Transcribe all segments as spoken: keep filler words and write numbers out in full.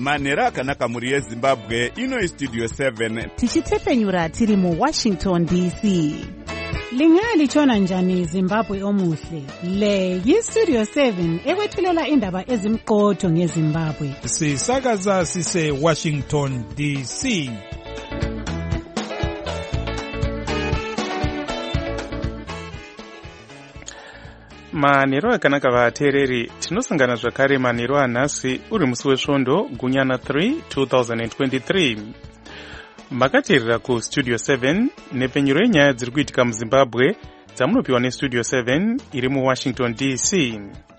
manhero akanaka mhuri yezimbabwe. Ino istudio seven tichitepfenyura tiri muwashington D C. Lingalitshona njani Zimbabwe omuhle? Le yistudio seven ekwethulela indaba ezimqotho ngeZimbabwe. Sisakaza sise Washington D C. Manhero akanaka vateereri, tinosangana zvakare manhero anhasi uri musi wesvondo gunyana three two thousand twenty-three. Makateerera kustudio seven nepfenyuro yenyaya dziri kuitika muZimbabwe dzamunopiwa nestudio seven iri muWashington D C.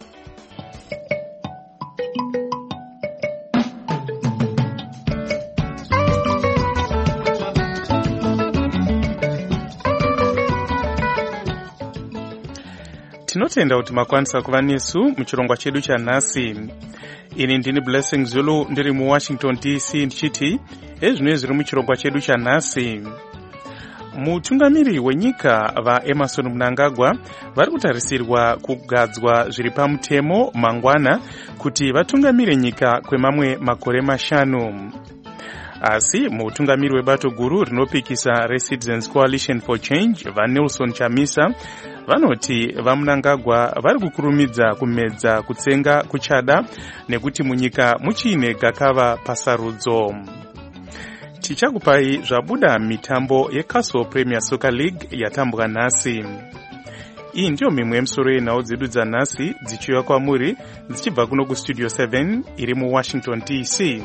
Tinotenda kuti makwanisa kuva nesu muchirongwa chedu chanhasi. Ini ndini Blessing Zulu ndiri muWashington D C ndichiti ezvino zviri muchirongwa chedu chanhasi. Mutungamiri wenyika vaEmerson Mnangagwa vari kutarisirwa kugadzwa zviri pamutemo mangwana kuti vatungamire nyika kwemamwe makore mashanu. Asi mutungamiri webato guru rinopikisa reCitizens Coalition for Change vaNelson Chamisa vanoti vaMnangagwa vari kukurumidza kumedza kutsenga kuchada nekuti munyika muchine gakava pasarudzo. Tichakupai zvabuda mitambo yeCastle Premier Soccer League yatambwa nhasi. Iyi ndiyo mimwe yemisoro yenhau dzedu dzanhasi dzichiuya kwamuri dzichibva kuno kustudio seven iri muWashington D C.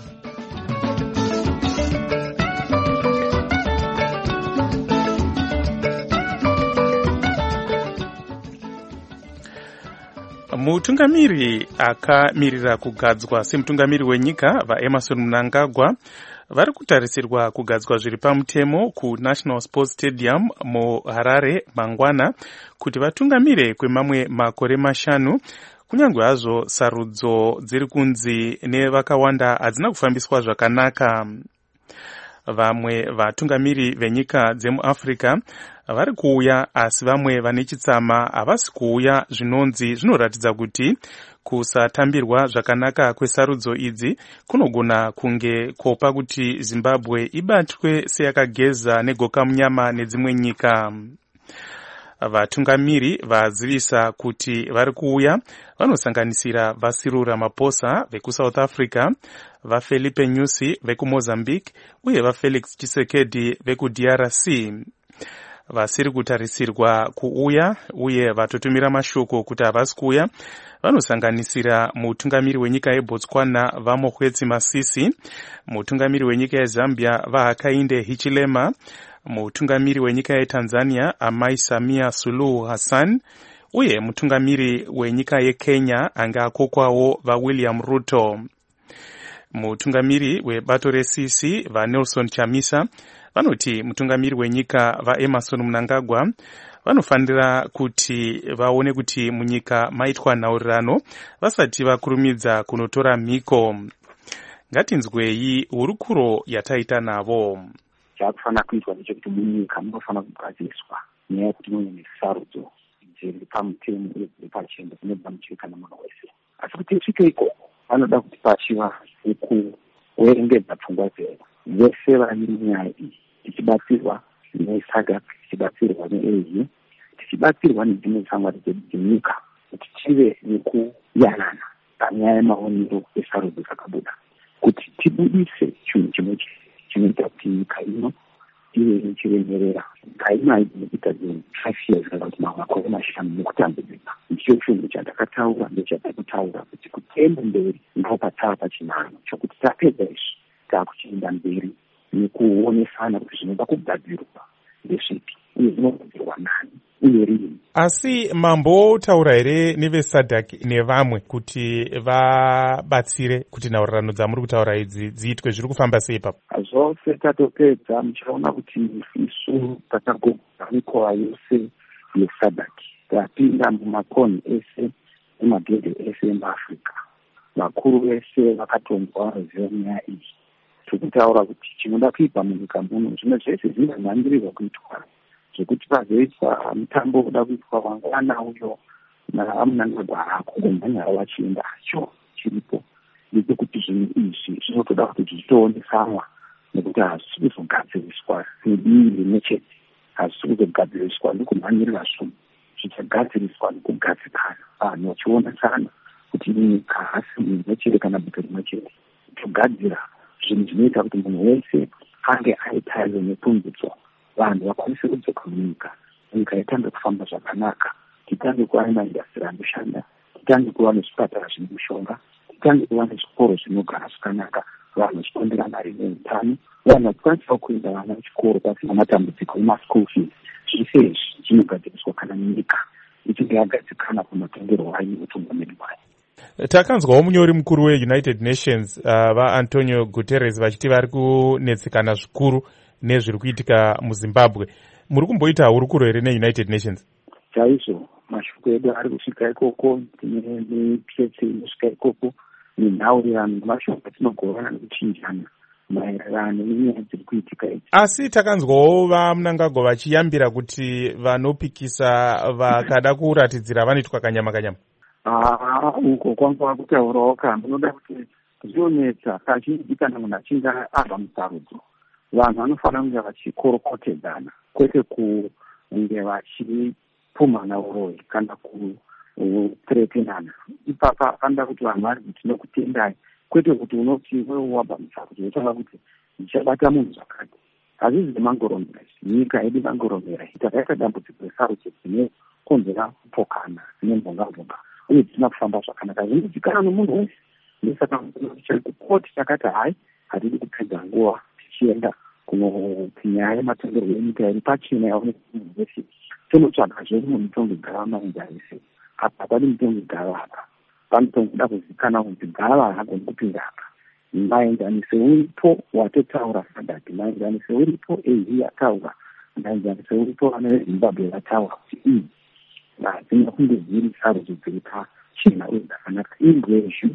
Mutungamiri akamirira kugadzwa semutungamiri wenyika vaEmerson Mnangagwa vari kutarisirwa kugadzwa zviri pamutemo kuNational Sports Stadium muHarare mangwana kuti vatungamire kwemamwe makore mashanu, kunyange hazvo sarudzo dziri kunzi nevakawanda hadzina kufambiswa zvakanaka. Vamwe vatungamiri venyika dzemuAfrica vari kuuya, asi vamwe vane chitsama havasi kuuya, zvinonzi zvinoratidza kuti kusatambirwa zvakanaka kwesarudzo idzi kunogona kunge kopa kuti Zimbabwe ibatwe seyakageza negoka munyama nedzimwe nyika. Vatungamiri vazivisa kuti vari kuuya vanosanganisira vaCyril Ramaphosa vekuSouth Africa, vaFelipe Nyusi vekuMozambique uye vaFelix Tshisekedi vekuD R C. Vasiri kutarisirwa kuuya uye vatotumira mashoko kuti havasi kuuya vanosanganisira mutungamiri wenyika yeBotswana vaMokgweetsi Masisi, mutungamiri wenyika yeZambia vaHakainde Hichilema, mutungamiri wenyika yeTanzania Amai Samia Suluhu Hassan uye mutungamiri wenyika yeKenya anga akokwawo vaWilliam Ruto. Mutungamiri webato reC C vaNelson Chamisa vanoti mutungamiri wenyika vaEmerson Mnangagwa vanofanira kuti vaone kuti munyika maitwa nhaurirano vasati vakurumidza kunotora mhiko. Ngatinzwei hurukuro yataita navo. Chakufanira kuitwa ndechekuti munyika munofanira kugadziswa nyaya yekuti mune nesarudzo dziri pamutemo uye dziri pachendo dzinobva muchika nemunhu wese. Asi kuti tisvike ikoko vanoda kuti pachiva kuerengedza pfungwa dzedu vese vari munyaya iyi, tichibatsirwa neSADC, tichibatsirwa neA U, tichibatsirwa nedzimwe tsamwari dzedu dzenyika kuti tive nekuyanana panyaya yemaonero esarudzo dzakabuda, kuti tibudise chinhu chimwe chinoita kuti nyika ino ive ichiremerera. Nyika ino haigoni kuita zvinhu five years kana kuti makore mashanu nekutambudzika. Ndicho chinhu chandakataura ndechandakutaura kuti kuenda mberi ndipo patava pachinano chokuti tapedza izvi taakuchienda mberi nekuonesana kuti zvinoda kugadzirwa ndezvipi uye zvinogadzirwa nani uye rini. Asi mambotaura here neveSADC nevamwe kuti vabatsire kuti nhaurirano dzamuri kutaura idzi dziitwe, zviri kufamba sei ipapo? Zvose tatopedza, muchaona kuti isu takagogora mikova yose yeSADC, tapinda mumakonhi ese nemagedhe ese emuAfrica. Vakuru vese vakatonzwa ruzivo nyaya iyi. Tikutaura kuti chinoda kuitwa munyika muno zvimwe zvese zvinonyangirirwa kuitwa, zvekuti pazoitwa mutambo uda kuitwa wangwana uyo naMnangagwa akugomhanya vachienda hacho chiripo. ndechekuti zvinhu izvi zvinotoda kuti zvitoonesanwa nekuti hazvisi kuzogadziriswa sedii rimwe chete, hazvisi kuzogadziriswa nekumhanyirira zvunhu, zvichagadziriswa nekugadzikana, vanhu vachionesana kuti nyika hasi rimwe chete kana buto rimwe chete, kugadzira zvinhu zvinoita kuti munhu wese ange aitaiwe nepundutso, vanhu vakwanise kudzoka munyika, nyika itange kufamba zvakanaka, titange kuva nemaindasitiri anoshanda, titange kuva nezvipatara zvine mushonga, titange kuva nezvikoro zvinogara zvakanaka, vanhu vachipondera mari neutano, vanhu vachikwanisawo kuenda vana vechikoro pasina matambudziko emaschool fees. Zvese izvi zvinogadziriswa kana nyika ichinge yagadzikana kumatongerwo ayo utungamiri hwayo. Takanzwawo munyori mukuru weUnited Nations uh, vaAntonio Guterres vachiti vari kunetsekana zvikuru nezviri kuitika muZimbabwe. Muri kumboita hurukuro here neUnited Nations? Chaizvo, mashoko edu ari kusvika ikoko, tine mitsetse inosvika ikoko, nenhaurirano nemashoko atinogovana nekuchinjana maererano nenyaya dziri kuitika idzi. Asi takanzwawo vaMnangagwa vachiyambira kuti vanopikisa vakada kuratidzira vanoitwa kanyama kanyama. Ah, uko kwanga kutaurawo kamba, unoda kuti zvionetsa kazhinji kana munhu achinge abva musarudzo, vanhu vanofanira kunge vachikorokotedzana, kwete kunge vachipumhana uroyi kana kuterepenana. Ipapa panoda kuti vanhu vari kuti tinokutendai, kwete kuti unoti wewe wabva musarudzo wotanga kuti ndichabata munhu zvakati. Hazvizi nemangoromera, nyika yedu mangoromera, takaita dambudziko resarudzo dzinokonzera kupokana, dzine mbonga-mbonga, uye dzisina kufamba zvakanaka. Zvinodikanwa nomunhu wese, ndosaka chikoti chakati hai, hatidi kupedza nguva tichienda kunyaya yematongerwo enyika iri pachena yaoneka munhu wese, tonotsvaga zvedu mumitongo igara mainda ese. Apa hapadi mitongo igara apa, panotongoda kuzikanwa kuti gava hagoni kupinda apa. Maenzanise uripo watotaura Sadaki, maenzanise uripo Ezi yataura, maenzanise uripo vana veZimbabwe vataura kuti ii dzina kunge dziri sarudzo dziri pachena uye dzakanaka ingwezhu.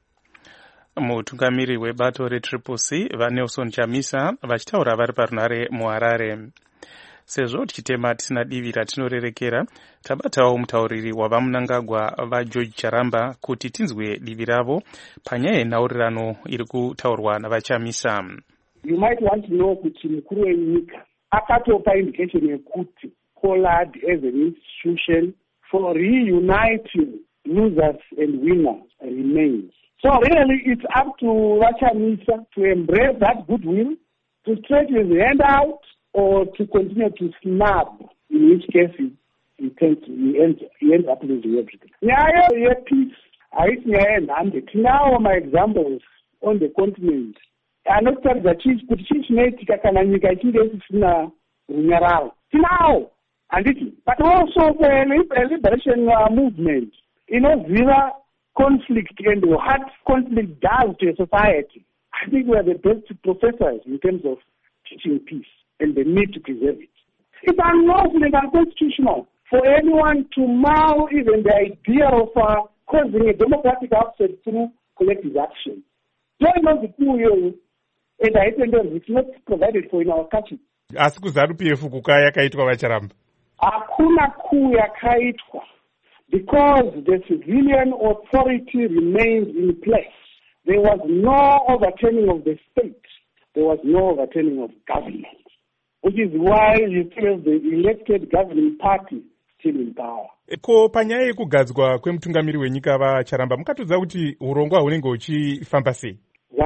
Mutungamiri webato reTriple C vaNelson Chamisa vachitaura vari parunhare muHarare. Sezvo tichitema tisina divi ratinorerekera, tabatawo mutauriri wavaMnangagwa vaGeorge Charamba kuti tinzwe divi ravo panyaya yenhaurirano iri kutaurwa navaChamisa. You might want to know kuti mukuru wenyika akatopa indication yekuti Pollard as an institution for reuniting losers and winners remains. So really it's up to Vachamisa to embrace that goodwill, to stretch his hand out, or to continue to snub, in which case he, he, tends to, he, ends, he ends up losing everything. Nyaya yepeace haisi nyaya yenhande. Tinawo ma-examples on the continent anotaridza kuti chii chinoitika kana nyika ichinge isisina runyararo. Tinawo, handiti. But also for a liberation uh, movement inoziva conflict and what conflict does to a society. I think we are the best professors in terms of teaching peace and the need to preserve it. It's unlawful and unconstitutional for anyone to mar even the idea of uh, causing a democratic upset through collective action. Join us the two years, and I think it's not provided for in our country. Asi kuZANU-P F kuka yakaitwa Vacharamba? Hakuna kuu yakaitwa, because the civilian authority remains in place. There was no overturning of the state. There was no overturning of government, which is why you still have the elected governing party still in power. Ko panyaya yekugadzwa kwemutungamiri wenyika vaCharamba, mukatodza kuti urongwa hunenge huchifamba sei?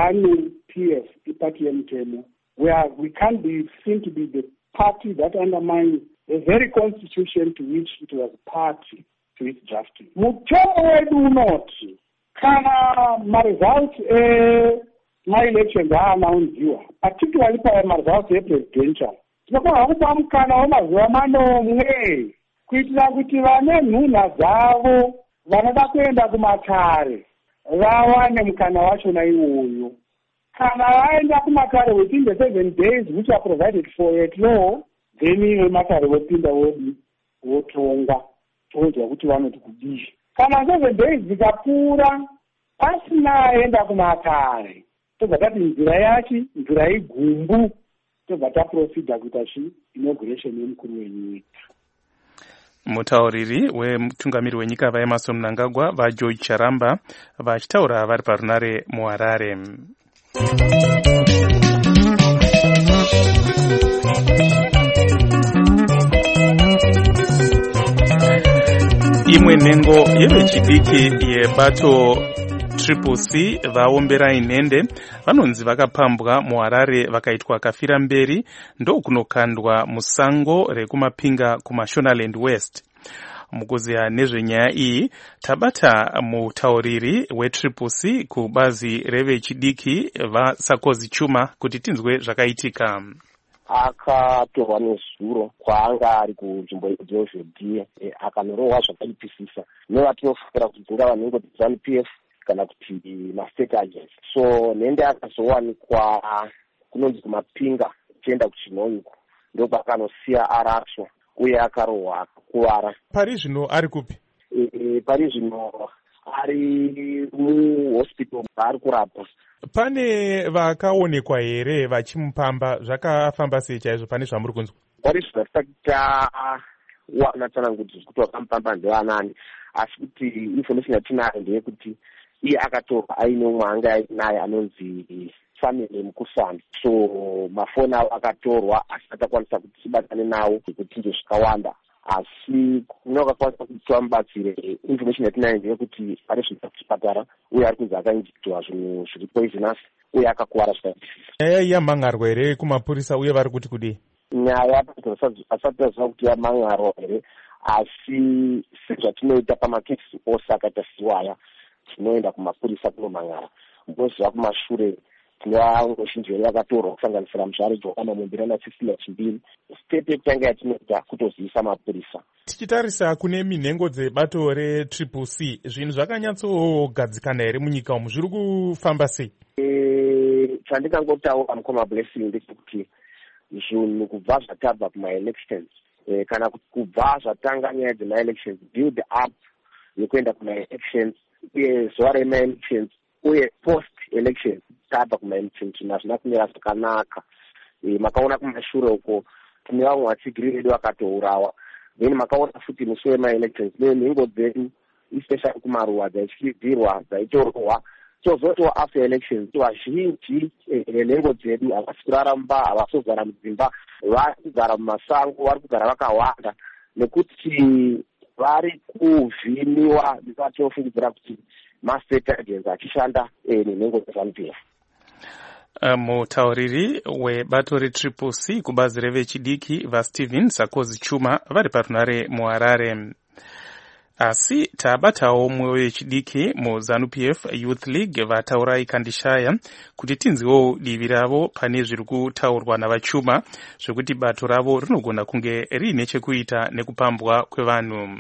ZANU-P F iparty yemutemo, where we can't be seen to be the party that undermines the very constitution to which it was party to its drafting. Mutemo wedu unoti kana maresults eh my-elections aanaunziwa, particularly pamaresults epresidential, tinofanira kupa mukana wemazuva manomwe kuitira kuti vane nhunha dzavo vanoda kuenda kumatare vawane mukana wachona iwoyo. Kana vaenda kumatare within the seven days which are provided for at law, then iwe matare wopinda wodi wotonga tonzwa kuti vanoti kudii. Kana seven days dzikapfuura pasina aenda kumatare, tobva tati nzira yachi nzira igumbu, tobva taprofida kuita chi inauguration yemukuru wenyika. Mutauriri wemutungamiri wenyika vaEmmerson Mnangagwa vaGeorge Charamba vachitaura vari parunare muHarare. Imwe nhengo yevechidiki yebato Triple C vaombera inhende vanonzi vakapambwa muHarare vakaitwa kafira mberi ndokunokandwa musango rekumapinga kumaShonaland West. Mukuziya nezvenyaya iyi tabata mutauriri weTriple C kubazi revechidiki vaSakosi Chuma kuti tinzwe zvakaitika. Akatorwa nezuro kwaanga ari kunzvimbo yedhozhodhiye akanorohwa zvakaipisisa nevatinofungira kuti dzingava nhengo dzeZANU P F kana kuti mastate agents. So nende akazowanikwa kunonzi kumapinga tichienda kuChinhoiko ndokwakanosiya aratsva uye akarohwa akakuvara. Pari zvino ari kupi? E, e, pari zvino ari muhospital ari kurapwa. Pane vakaonekwa here vachimupamba, zvakafamba sei chaizvo pane zvamuri kunzwa? Pari zvatisati tawana tsanangudzo kuti vakamupamba ndevanani, asi kuti information yatinayo ndeyekuti iye akatorwa aine umwe anga ainaye anonzi family mukusani. So mafoni avo akatorwa asi atakwanisa kuti tibatane nawo kuti nje zvikawanda, asi kunokakwanisa kuti tivamubatsire. Information yatinayo ndeyekuti ari zvita kuchipatara uye ari kunzi akainjectwa zvinhu zviri poisonous uye akakuvara zvakaipisisa. Nyaya yamhangarwa here kumapurisa uye vari kuti kudii? Nyaya asati taziva kuti yamhangarwa here, asi sezvatinoita pamakesi ose akaita siwaya tinoenda kumapurisa kunomhangara. Munoziva kumashure tinovangoshinji here vakatorwa kusanganisira mushari Johana Mumbirana Cecilia Chimbiri. Step yekutanga yatinoita kutozivisa mapurisa. Tichitarisa kune minhengo dzebato reTriple C, zvinhu zvakanyatsogadzikana here munyika umu, zviri kufamba sei? E, chandingangotaura mukoma Blessing ndechekuti zvinhu kubva zvatabva kumaelections e, kana kubva zvatanga nyaya dzemaelections build up yekuenda kumaelections uye zuva remaelections uye post elections tabva kumaelections zvinhu hazvina kumira zvakanaka. E, makaona kumashure uko tine vamwe vatsigiri vedu vakatourawa, then makaona futi musi wemaelections nenhengo dzedu especially kumaruwa dzaityizirwa dzaitorohwa. Tozotiwa after elections vazhinji nenhengo dzedu havasi kurara mumba, havasi kugara mudzimba, vari kugara mumasango, vari kugara vakawanda nekuti vari kuvhiniwa ndikatofungidzira kuti mastate agents achishanda nenhengo dzeZANU P F. Mutauriri webato reTriple C kubazi revechidiki vaStephen Sakosi Chuma vari parunare muHarare. Asi tabatawo mumwe wechidiki muZANU P F Youth League vataura ikandishaya kuti tinziwo divi ravo pane zviri kutaurwa navaChuma zvekuti bato ravo rinogona kunge riine chekuita nekupambwa kwevanhu.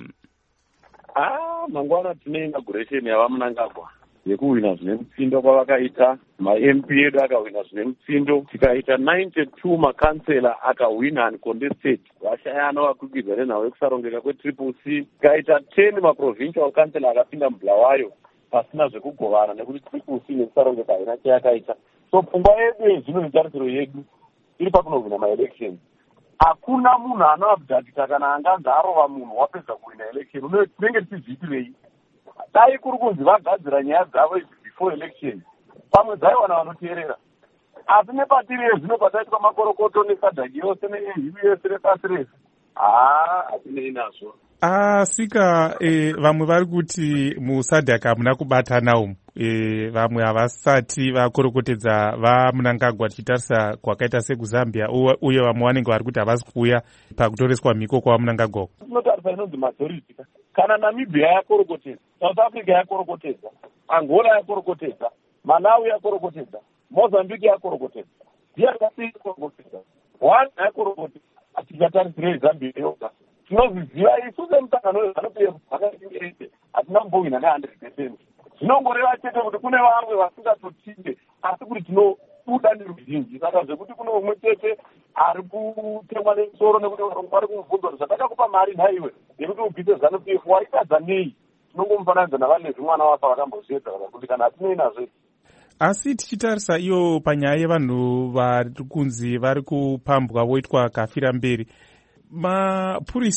Ah, mangwana tine inauguration yavaMnangagwa yekuhwina zvine mutsindo kwavakaita, ma-M P edu akahwina zvine mutsindo, tikaita ninety-two makansela akahwina uncontested, vashayana vakwikwidzwa nenhau yekusarongeka kweTriple C, tikaita ten maprovincial council akapinda mubulawayo pasina zvekugovana nekuti Triple C nekusarongeka haina chayakaita. So pfungwa yedu yezvino netarisiro yedu iri pakunohwina ma-elections. Hakuna munhu anoabhadhakita kana anganzi arova munhu wapedza kuhwina election. Tinenge tichizviitirei? Dai kuri kunzi vagadzira nyaya dzavo before election, pamwe dzaiwana vanoteerera. Asi nepatiri yezvino pataitwa makorokoto nesadhaki yose nehivi yose nepasi rese, haa hatinei nazvo. Asika e, vamwe vari kuti musadhaki hamuna kubatana umu, e, vamwe havasati vakorokotedza vaMnangagwa tichitarisa kwakaita sekuZambia, uye vamwe vanenge vari kuti havasi kuuya pakutoreswa mhiko kwavaMnangagwa. Tinotarisa inonzi majority. Kana Namibia yakorokotedza, South Africa yakorokotedza, Angola yakorokotedza, Malawi yakorokotedza, Mozambique yakorokotedza, D R C yakorokotedza, Rwanda yakorokotedza. Tikatarisirei Zambia yoga, tinozviziva isu semusangano weZANU P F vakatingerete hatina kumbohwina ne one hundred percent. Zvinongoreva chete kuti kune vamwe vasingatotinde, asi kuti tinobuda neruzhinji. Saka zvekuti kuno umwe chete ari kutemwa nemusoro nekuti vari kumubvunza kuti zvatakakupa mari nhaiwe yekuti ubvise ZANU P F waitadza nei? Tinongomufananidza navanezvi mwana wafa vakambozviedza kuti kana hatinei nazvo. Asi tichitarisa iyo panyaya yevanhu vari kunzi vari kupambwa voitwa kafira mberi, mapurisa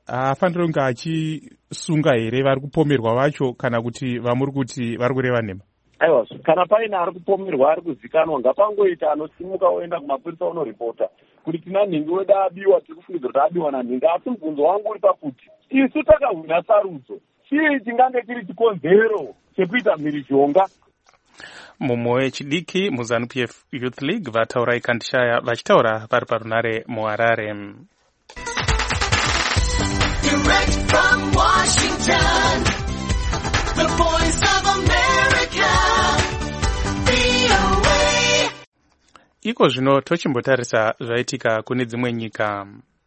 haafaniri kunge achisunga here vari kupomerwa vacho, kana kuti vamuri kuti vari kureva nhema? Aiwa, kana paine ari kupomerwa ari kuzikanwa, ngapangoita anosimuka oenda kumapurisa onoripota kuti tina nhingi wedu abiwa, tiri kufungidzira kuti abiwa nanhingi. Asi mubvunzo wangu uri pakuti isu takahwina sarudzo, chii chingange chiri chikonzero chekuita mhirizhonga? Mumwe wechidiki muZANU-P F Youth League vataura ikandishaya vachitaura vari parunare muHarare. Direct from Washington, the voice of America, V O A. Iko zvino tochimbotarisa zvaitika kune dzimwe nyika.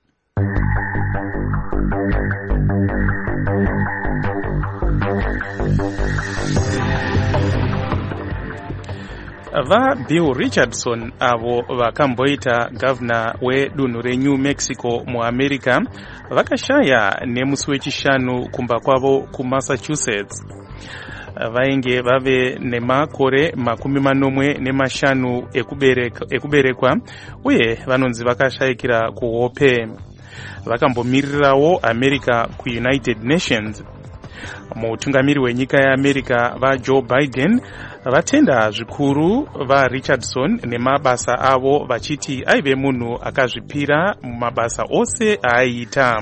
VaBill Richardson avo vakamboita gavana wedunhu reNew Mexico muAmerica vakashaya nemusi wechishanu kumba kwavo kuMassachusetts. Vainge vave nemakore makumi manomwe nemashanu ekubereka, ekuberekwa uye vanonzi vakashayikira kuhope. Vakambomirirawo America kuUnited Nations. Mutungamiri wenyika yeAmerica vaJoe Biden vatenda zvikuru vaRichardson nemabasa avo vachiti aive munhu akazvipira mumabasa ose aaiita.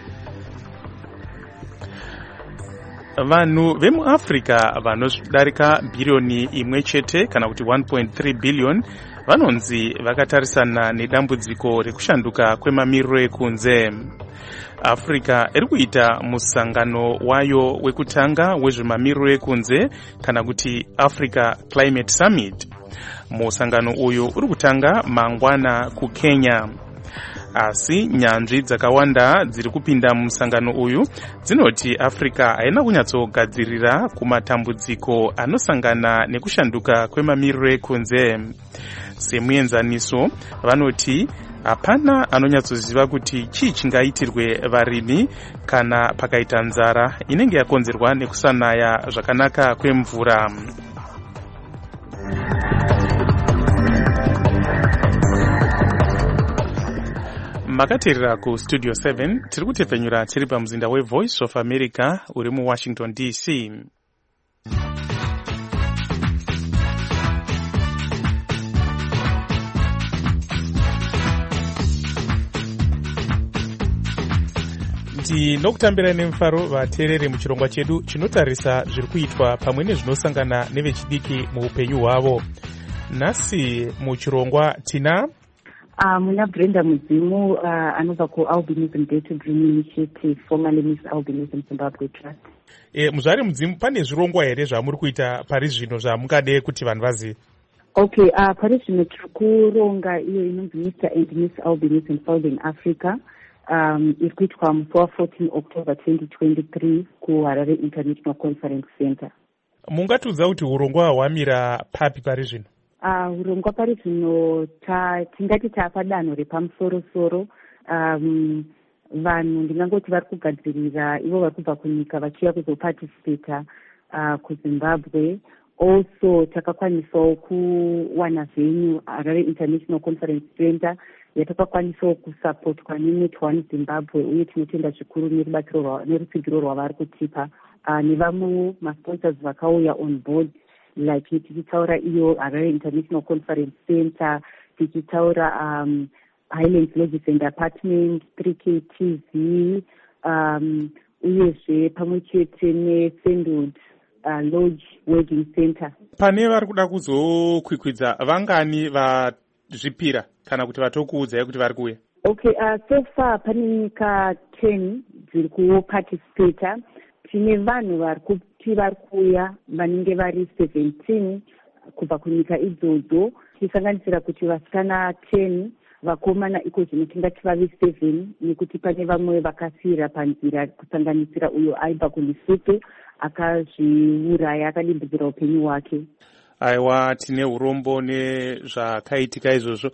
Vanhu vemuAfrica vanodarika bhiriyoni imwe chete kana kuti one point three billion vanonzi vakatarisana nedambudziko rekushanduka kwemamiriro ekunze. Africa iri kuita musangano wayo wekutanga wezvemamiriro ekunze kana kuti Africa Climate Summit. Musangano uyu uri kutanga mangwana kuKenya. Asi nyanzvi dzakawanda dziri kupinda musangano uyu dzinoti Africa haina kunyatsogadzirira kumatambudziko anosangana nekushanduka kwemamiriro ekunze. Semuenzaniso vanoti hapana anonyatsoziva kuti chii chingaitirwe varimi kana pakaita nzara inenge yakonzerwa nekusanaya zvakanaka kwemvura. Makateerera ku Studio seven tiri kutepfenyura tiri pamuzinda weVoice of America uri muWashington D C. Tinokutambira nemufaro vateereri muchirongwa chedu chinotarisa zviri kuitwa pamwe nezvinosangana nevechidiki muupenyu hwavo. Nhasi muchirongwa tina Uh, muna Brenda Mudzimu uh, anobva kuAlbinism Dare to Dream Initiative, formerly Miss Albinism Zimbabwe Trust. E, muzvari Mudzimu, pane zvirongwa here zvamuri kuita pari zvino zvamungade kuti vanhu vazive? Okay, uh, pari zvino tiri kuronga iyo inonzi Mister and Miss Albinism Southern Africa. Um, iri kuitwa musi wa14 October twenty twenty-three kuHarare International Conference Center. Mungatiudza kuti urongwa hwamira papi pari zvino? Uh, urongwa pari zvino tingati taapadanho repamusoro-soro. Um, vanhu ndingangoti vari kugadzirira ivo vari kubva kunyika vachiuya kuzopaticipata uh, kuZimbabwe. Also takakwanisawo kuwana venue Harare International Conference Center yatakakwanisawo kusapotwa neNet One Zimbabwe, uye tinotenda zvikuru nerubatsiro nerutsigiro rwavari kutipa uh, nevamwe masponsors vakauya on board, like tichitaura iyo Harare International Conference Center, tichitaura um, Highlands Lodges and Apartment, three K T V, um, uyezve pamwe chete neSandwood uh, Lodge Wedding Center. Pane vari kuda kuzokwikwidza vangani vazvipira kana kuti vatokuudzai kuti vari kuuya? Okay, uh, so far pane nyika ten dziri kuparticipata. Tine vanhu vari kuti vari kuuya vanenge vari seventeen kubva kunyika idzodzo, tichisanganisira kuti vasikana ten, vakomana iko zvino tingati vavi seven, nekuti pane vamwe vakasira panzira kusanganisira uyo aibva kuLesotho akazviuraya akadimbudzira upenyu hwake. Aiwa, tine urombo nezvakaitika izvozvo.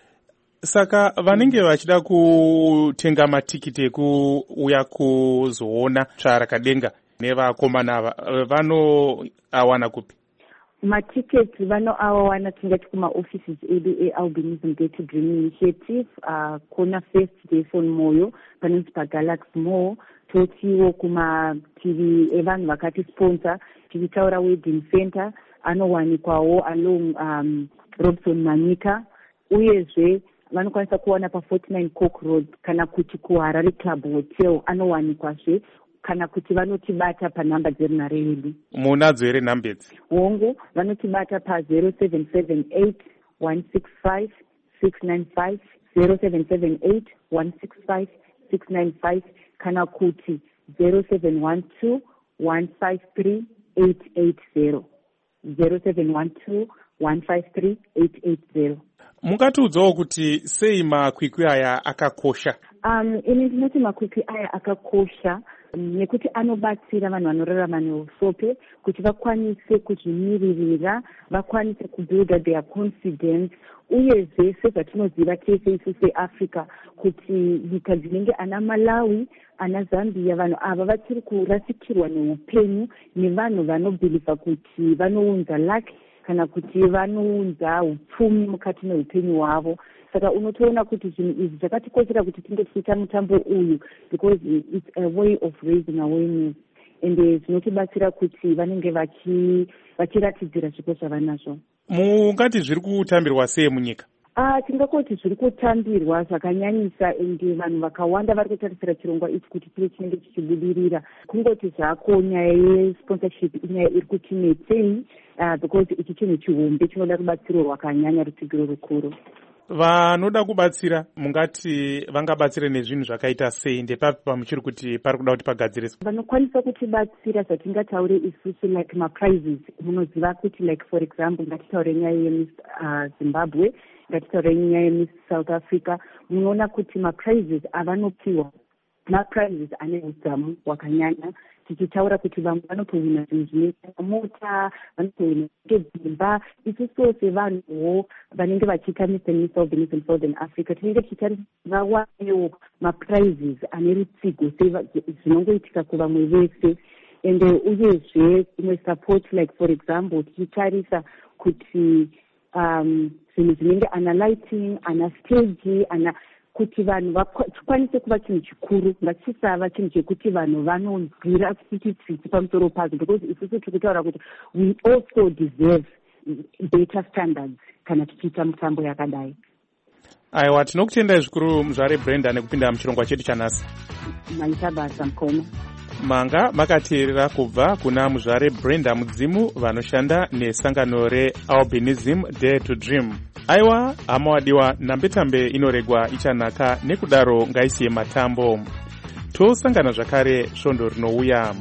Saka vanenge vachida kutenga matikiti ekuuya kuzoona tsvarakadenga nevakomana ava vanoawana kupi? matickets vanoawawana tingati kumaoffices edu ealbinism Day to Dream Initiative uh, kona first day phone moyo panonzi pagalaxy mall totiwo kumativi evanhu vakatisponsor tichitaura wedding center anowanikwawo along um, Robson Manyika uyezve vanokwanisa kuwana pa forty-nine Cork Road kana kuti kuHarare Club Hotel anowanikwazve kana kuti vanotibata panhamba dzerinhare yedu. Munadzo here nhamba idzi? Hongu vanotibata pa zero seven seven eight one six five six nine five zero seven seven eight one six five six nine five kana kuti zero seven one two one five three eight eight zero zero seven one two one five three eight eight zero. Mungatiudzawo kuti sei makwikwi aya akakosha? Um, ini ndinoti makwikwi aya akakosha nekuti anobatsira vanhu vanorarama neusope kuti vakwanise kuzvimiririra, vakwanise kubuilda their confidence, uyezve sezvatinoziva tese isu seAfrica kuti nyika dzinenge ana Malawi, ana Zambia, vanhu ava vachiri kurasikirwa neupenyu nevanhu vanobhiliva kuti vanounza luck kana kuti vanounza upfumi mukati meupenyu hwavo. Saka unotoona kuti zvinhu izvi zvakatikoshera kuti tinge tichiita mutambo uyu because it's a way of raising awareness and zvinotibatsira kuti vanenge vachiratidzira zvipo zvavanazvo. Mungati zviri kutambirwa sei munyika? Ah, tingakoti zviri kutambirwa zvakanyanyisa ende vanhu vakawanda vari kutarisira chirongwa ichi kuti chive chinenge chichibudirira. Kungoti zvako nyaya yesponsorship inyaya iri kutinetsei uh, because ichi chinhu chihombe chinoda rubatsiro rwakanyanya, rutsigiro rukuru. Vanoda kubatsira mungati vangabatsire nezvinhu zvakaita sei? Ndepapi pamuchiri kuti pari kuda kuti pagadziriswe? Vanokwanisa kutibatsira zvatingataure isusu like maprizes. Munoziva kuti like for example ngatitaure nyaya yeMiss uh, Zimbabwe, ngatitaure nyaya yeMiss South Africa. Munoona kuti maprizes avanopiwa maprizes ane udzamu hwakanyanya. Tichitaura kuti vamwe vanotohwina zvinhu zvinoita mota, vanotohwina dzimba. Isusu sevanhuwo vanenge vachiita Miss and Miss Albinism Southern Africa tinenge tichitarisa vawanewo maprizes ane rutsigo zvinongoitika kuvamwe vese. And uyezve imwe support like for example tichitarisa kuti um, zvinhu zvinenge ana lighting, ana stage, ana kuti vanhu vakwanise kuva chinhu chikuru, ngatisava chinhu chekuti vanhu vanonzwira tsitsi pamusoro pazvo because isusu tiri kutaura kuti we also deserve better standards kana tichiita mutambo yakadai. Aiwa, tinokutendai zvikuru Muzvare Brenda nekupinda muchirongwa chedu chanhasi. Maita basa mukoma. Manga makateerera kubva kuna Muzvare Brenda Mudzimu vanoshanda nesangano reAlbinism Dare to Dream. Aiwa, hama wadiwa, nambetambe inoregwa ichanaka nekudaro ngaisiye matambo. Tosangana zvakare svondo rinouya.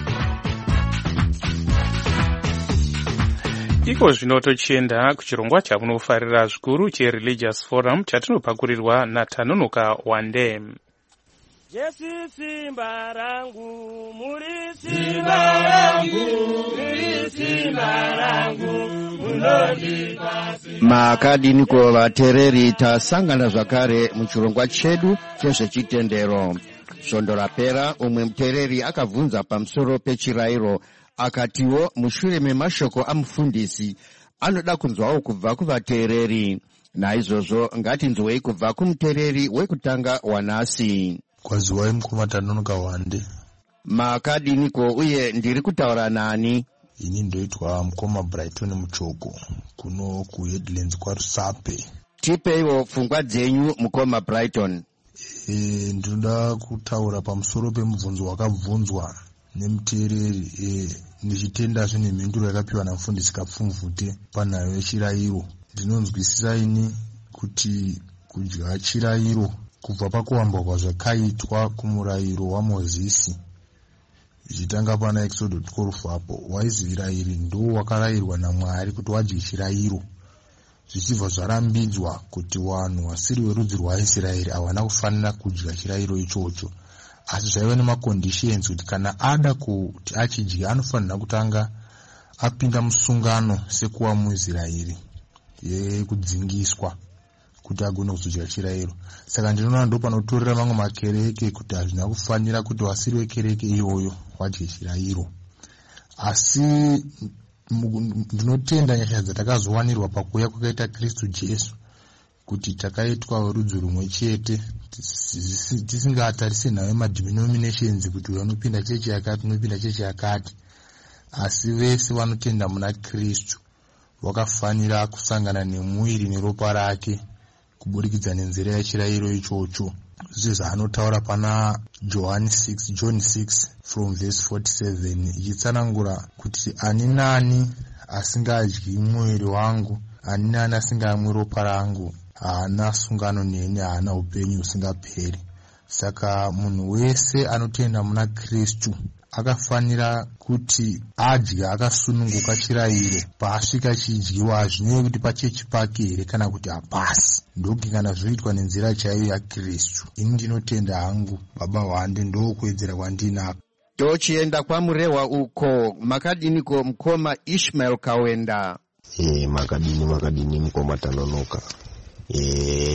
Iko zvino tochienda kuchirongwa chamunofarira zvikuru cheReligious Forum chatinopakurirwa naTanonoka Wande. Jesu simba rangu, muri simba rangu, muri simba rangu, munondipa simba. Makadiniko vatereri tasangana zvakare muchirongwa chedu chezvechitendero. Svondo rapera umwe mutereri akabvunza pamusoro pechirayiro akatiwo mushure memashoko amufundisi anoda kunzwawo kubva kuvatereri. Naizvozvo ngatinzwei kubva kumutereri wekutanga wanhasi. Kwaziwai mukoma Tanonoka Wande. Makadiniko uye ndiri kutaura nani? Ini ndoitwa mukoma Brighton Muchoko kuno kuHeadlands kwaRusape. Tipeiwo pfungwa dzenyu mukoma Brighton. E, ndoda kutaura pamusoro pemubvunzo wakabvunzwa nemuteereri e, ndichitendazve nemhinduro yakapiwa namufundisi Kapfumvute panhayo yechirayiro. Ndinonzwisisa ini kuti kudya chirayiro kubva pakuwambwa kwazvakaitwa kumurayiro waMozisi zvichitanga pana Exodus twelve apo waizvirayiri ndo wakarayirwa naMwari kuti wadye chirayiro, zvichibva zvarambidzwa kuti vanhu vasiri verudzi rwaIsraeri havana kufanira kudya chirayiro ichocho, asi zvaiva nemaconditions kuti kana ada kuti achidya anofanira kutanga apinda musungano sekuva muIsraeri yekudzingiswa kuti agone kuzodya chirayiro. Saka ndinoona ndo panotorera mamwe makereke kuti hazvina kufanira kuti wasiri wekereke iyoyo wadye chirayiro. Asi ndinotenda nyasha dzatakazowanirwa pakuuya kwakaita Kristu Jesu, kuti takaitwa verudzi rumwe chete, tisingatarise nawo madenominations kuti uyo unopinda chechi yakati unopinda chechi yakati, asi vese vanotenda muna Kristu wakafanira kusangana nemuviri neropa rake kuburikidza nenzira yechirayiro ichocho. Zvizvo zvaanotaura pana John six John six from verse forty-seven, ichitsanangura kuti ani nani asingadyi muviri wangu, ani nani asingamwi ropa rangu, haana sungano neni, haana upenyu husingaperi. Saka munhu wese anotenda muna Kristu akafanira kuti adya akasununguka chirayiro. Paasvika chidyiwa hazvinei kuti pachechi pake here kana kuti hapasi, ndokuti kana zvoitwa nenzira chaiyo yaKristu. Ini ndinotenda hangu, baba wande ndokuwedzera kwandinako. Tochienda kwamurehwa uko, makadiniko mukoma Ishmael Kawenda? E, makadini makadini mukoma Tanonoka. E,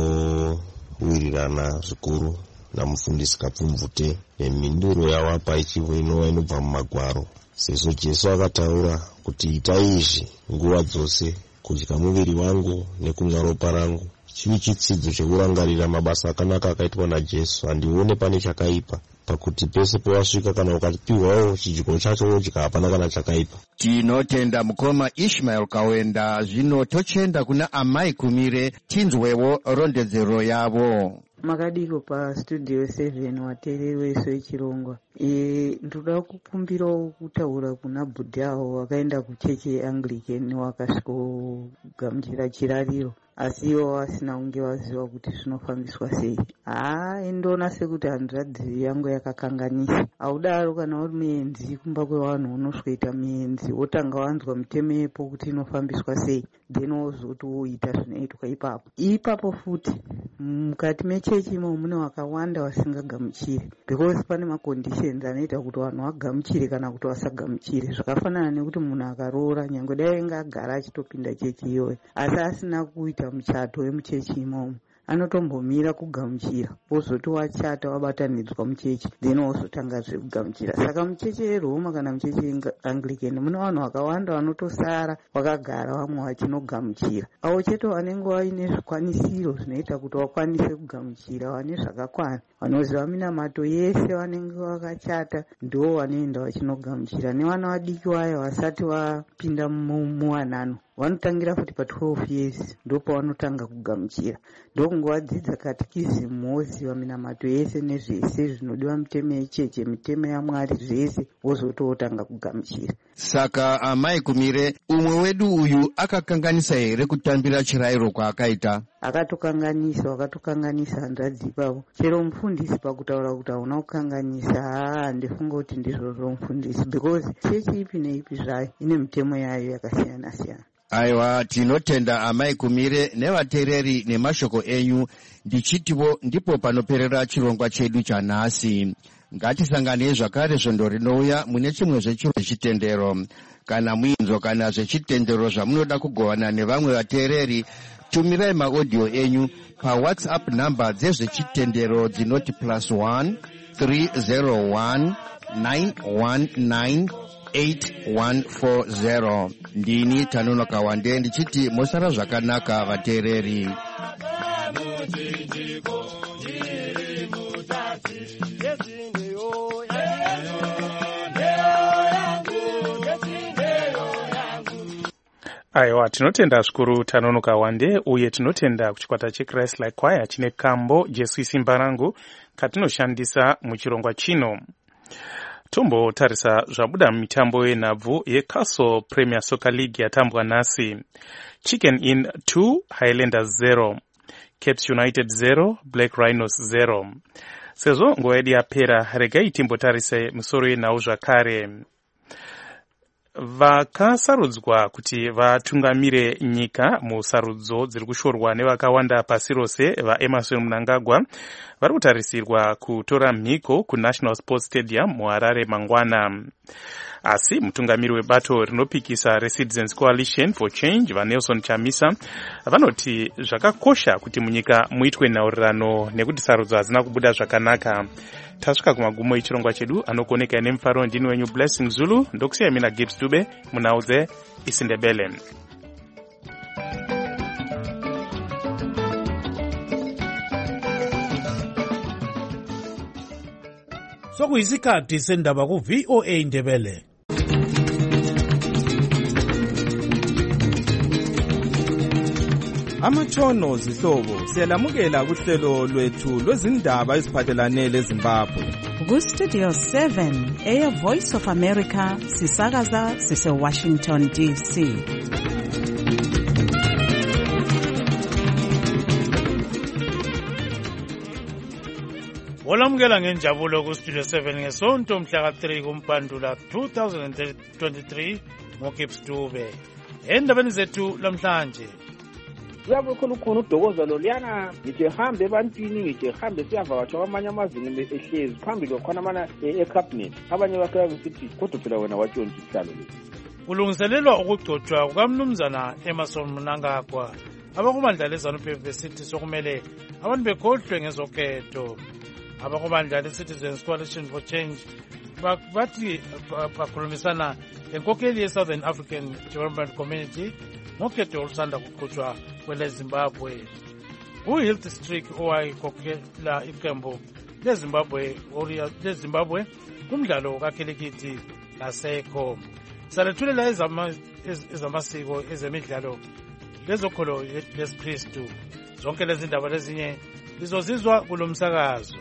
ndinowirirana zvikuru namufundisi Kapfumvute nemhinduro yawapa ichivo inova inobva mumagwaro, sezvo Jesu akataura kuti itai izvi nguva dzose, kudya muviri wangu nekunwa ropa rangu. Chivi chitsidzo chekurangarira mabasa akanaka akaitwa naJesu. Handione pane chakaipa pakuti pese pewasvika kana ukapiwawo chidyo chacho wodya, hapana kana chakaipa. Tinotenda mukoma Ishmael Kawenda. Zvino tochenda kuna Amai Kumire tinzwewo rondedzero yavo. Makadiko pa studio seven watereri wese wechirongwa. E, ndoda kukumbirawo kutaura kuna bhudhi avo wakaenda kuchechi yeAnglican wakasvikogamuchira chirariro, asi ivo vasina kunge vaziva kuti zvinofambiswa sei. Haa, indoona sekuti handiradzi yangu yakakanganisa. Audaro kana uri muenzi kumba kwevanhu unosvika muenzi wotanga wanzwa mitemepo kuti inofambiswa sei, then wozoti woita zvinoitwa ipapo. Ipapo futi mukati mechechi imo mune wakawanda vasingagamuchiri, because pane maconditions anoita kuti vanhu vagamuchire kana kuti vasagamuchire. Zvakafanana nekuti munhu akaroora, nyangwe dai inga agara achitopinda chechi iyoyo, asi asina kuita muchato wemuchechi imomo, anotombomira kugamuchira, wozoti wachata wabatanidzwa muchechi, then wozotanga zvekugamuchira. Saka muchechi yeRoma kana muchechi yeAnglican mune vanhu vakawanda vanotosara vakagara, vamwe vachinogamuchira. Avo chete vanenge vaine zvikwanisiro zvinoita kuti vakwanise kugamuchira, vane zvakakwana, vanoziva minamato yese, vanenge vakachata, ndo vanoenda vachinogamuchira. Nevana vadiki vaya vasati vapinda muwanano vanotangira futi pa twelve years ndo pavanotanga kugamuchira. Ndokungovadzidza katekisimu, woziva minamato yese nezvese zvinodiwa mitemo yecheche, mitemo yaMwari, zvese wozototanga kugamuchira. Saka Amai Kumire, umwe wedu uyu akakanganisa here kutambira chirayiro kwaakaita? Akatokanganisa, akatokanganisa hanzvadzi pavo. Chero mufundisi pakutaura kuti hauna kukanganisa, haa, ndifunga kuti ndizvo mufundisi, because chechi ipi neipi zvayo ine mitemo yayo yakasiyana siyana. Aiwa, tinotenda Amai Kumire nevateereri nemashoko enyu. Ndichitivo ndipo panoperera chirongwa chedu chanhasi. Ngatisangane zvakare zvondo rinouya mune chimwe zvechiro zvechitendero. Kana muinzwa kana zvechitendero zvamunoda kugovana nevamwe vateereri, tumirai maaudio enyu pa WhatsApp number dzezvechitendero dzinoti plus one three zero one nine one nine eight one four zero. Ndini Tanonoka Wande ndichiti mosara zvakanaka vateereri. Aiwa, tinotenda zvikuru Tanonoka Wande, uye tinotenda kuchikwata cheChrist Like Choir chine kambo Jesu Simba Rangu katinoshandisa muchirongwa chino. Tombotarisa zvabuda mumitambo yenhabvu yeCastle Premier Soccer League yatambwa nhasi. Chicken Inn two, Highlanders zero, Caps United zero, Black Rhinos zero. Sezvo nguva yedu yapera, regai timbotarise musoro yenhau zvakare. Vakasarudzwa kuti vatungamire nyika musarudzo dziri kushorwa nevakawanda pasi rose, vaEmerson Mnangagwa vari kutarisirwa kutora mhiko kunational sports stadium muharare mangwana. Asi mutungamiri webato rinopikisa reCitizens Coalition for Change vaNelson Chamisa vanoti zvakakosha kuti munyika muitwe nhaurirano nekuti sarudzo hadzina kubuda zvakanaka. Tasvika kumagumo echirongwa chedu. Anokoneka nemufaro ndini wenyu Blessing Zulu, ndokusiya mina Gibbs Dube munhau dzeIsindebele. Sokuyisikhathi sendaba ku V O A Ndebele. Amatshono zihlobo siyalamukela kuhlelo lwethu lwezindaba eziphathelane leZimbabwe. Ku Studio seven eya Voice of America sisakaza sise Washington D C. Olamukela ngenjabulo ku Studio seven ngesonto mhla ka three kuMpandula two thousand twenty-three ngoGibbs Dube. Endabeni zethu lamhlanje Yabo khona khona uDokoza Loliana ngithi hambe ebantwini ngithi hambe siyavakatha kwamanye amazinga ehlezi phambili khona mana ecabinet abanye bakaya besithi kodwa phela wena watshontsha isihlalo lesi. Kulungiselelwa ukugcotshwa kukaMnumzana Emerson Mnangagwa abakumandla leZANU P F besithi sokumele abantu bekhohlwe ngezokhetho. Abakumandla leCitizens Coalition for Change bathi bakhulumisana lenkokheli yeSouthern African Development Community ngokhetho olusanda kuqhutshwa kweleZimbabwe. uHealth Streak owayekhokhela iqembu leZimbabwe Warriors leZimbabwe kumdlalo kakhilikithi lasekho. Salethulela ezamasiko ezemidlalo lezokholo lesiKristu. Zonke lezi ndaba lezinye lizozizwa kulomsakazo.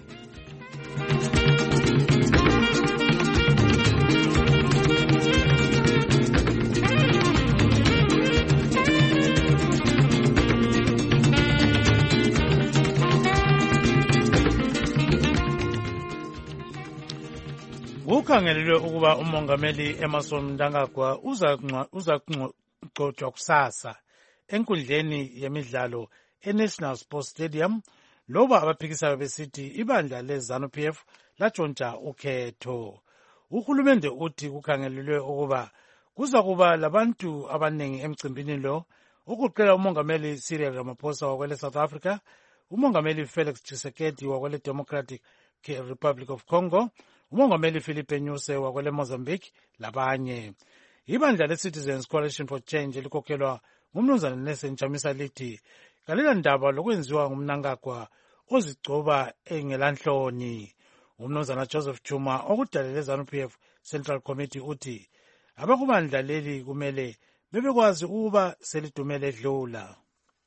Kukhangelelwe ukuba umongameli Emerson Mnangagwa uza kugcotshwa kusasa enkundleni yemidlalo eNational Sports Stadium loba abaphikisayo besithi ibandla leZANU P F latshontsha ukhetho. Uhulumende uthi kukhangelelwe ukuba kuza kuba labantu abaningi emcimbini lo ukuqela umongameli Cyril Ramaphosa wakwele South Africa, umongameli Felix Tshisekedi wakwele Democratic Republic of Congo, umongameli Philippe Nyusi wakwele Mozambique labanye. Ibandla leCitizens Coalition for Change likhokhelwa ngumnumzana Nelson Chamisa lithi kalela ndaba lokwenziwa ngumNangagwa ozigcoba engelanhloni. Umnumzana Joseph Chuma okudalele ZANU P F Central Committee uthi abakubandla leli kumele bebekwazi ukuba selidumele edlula.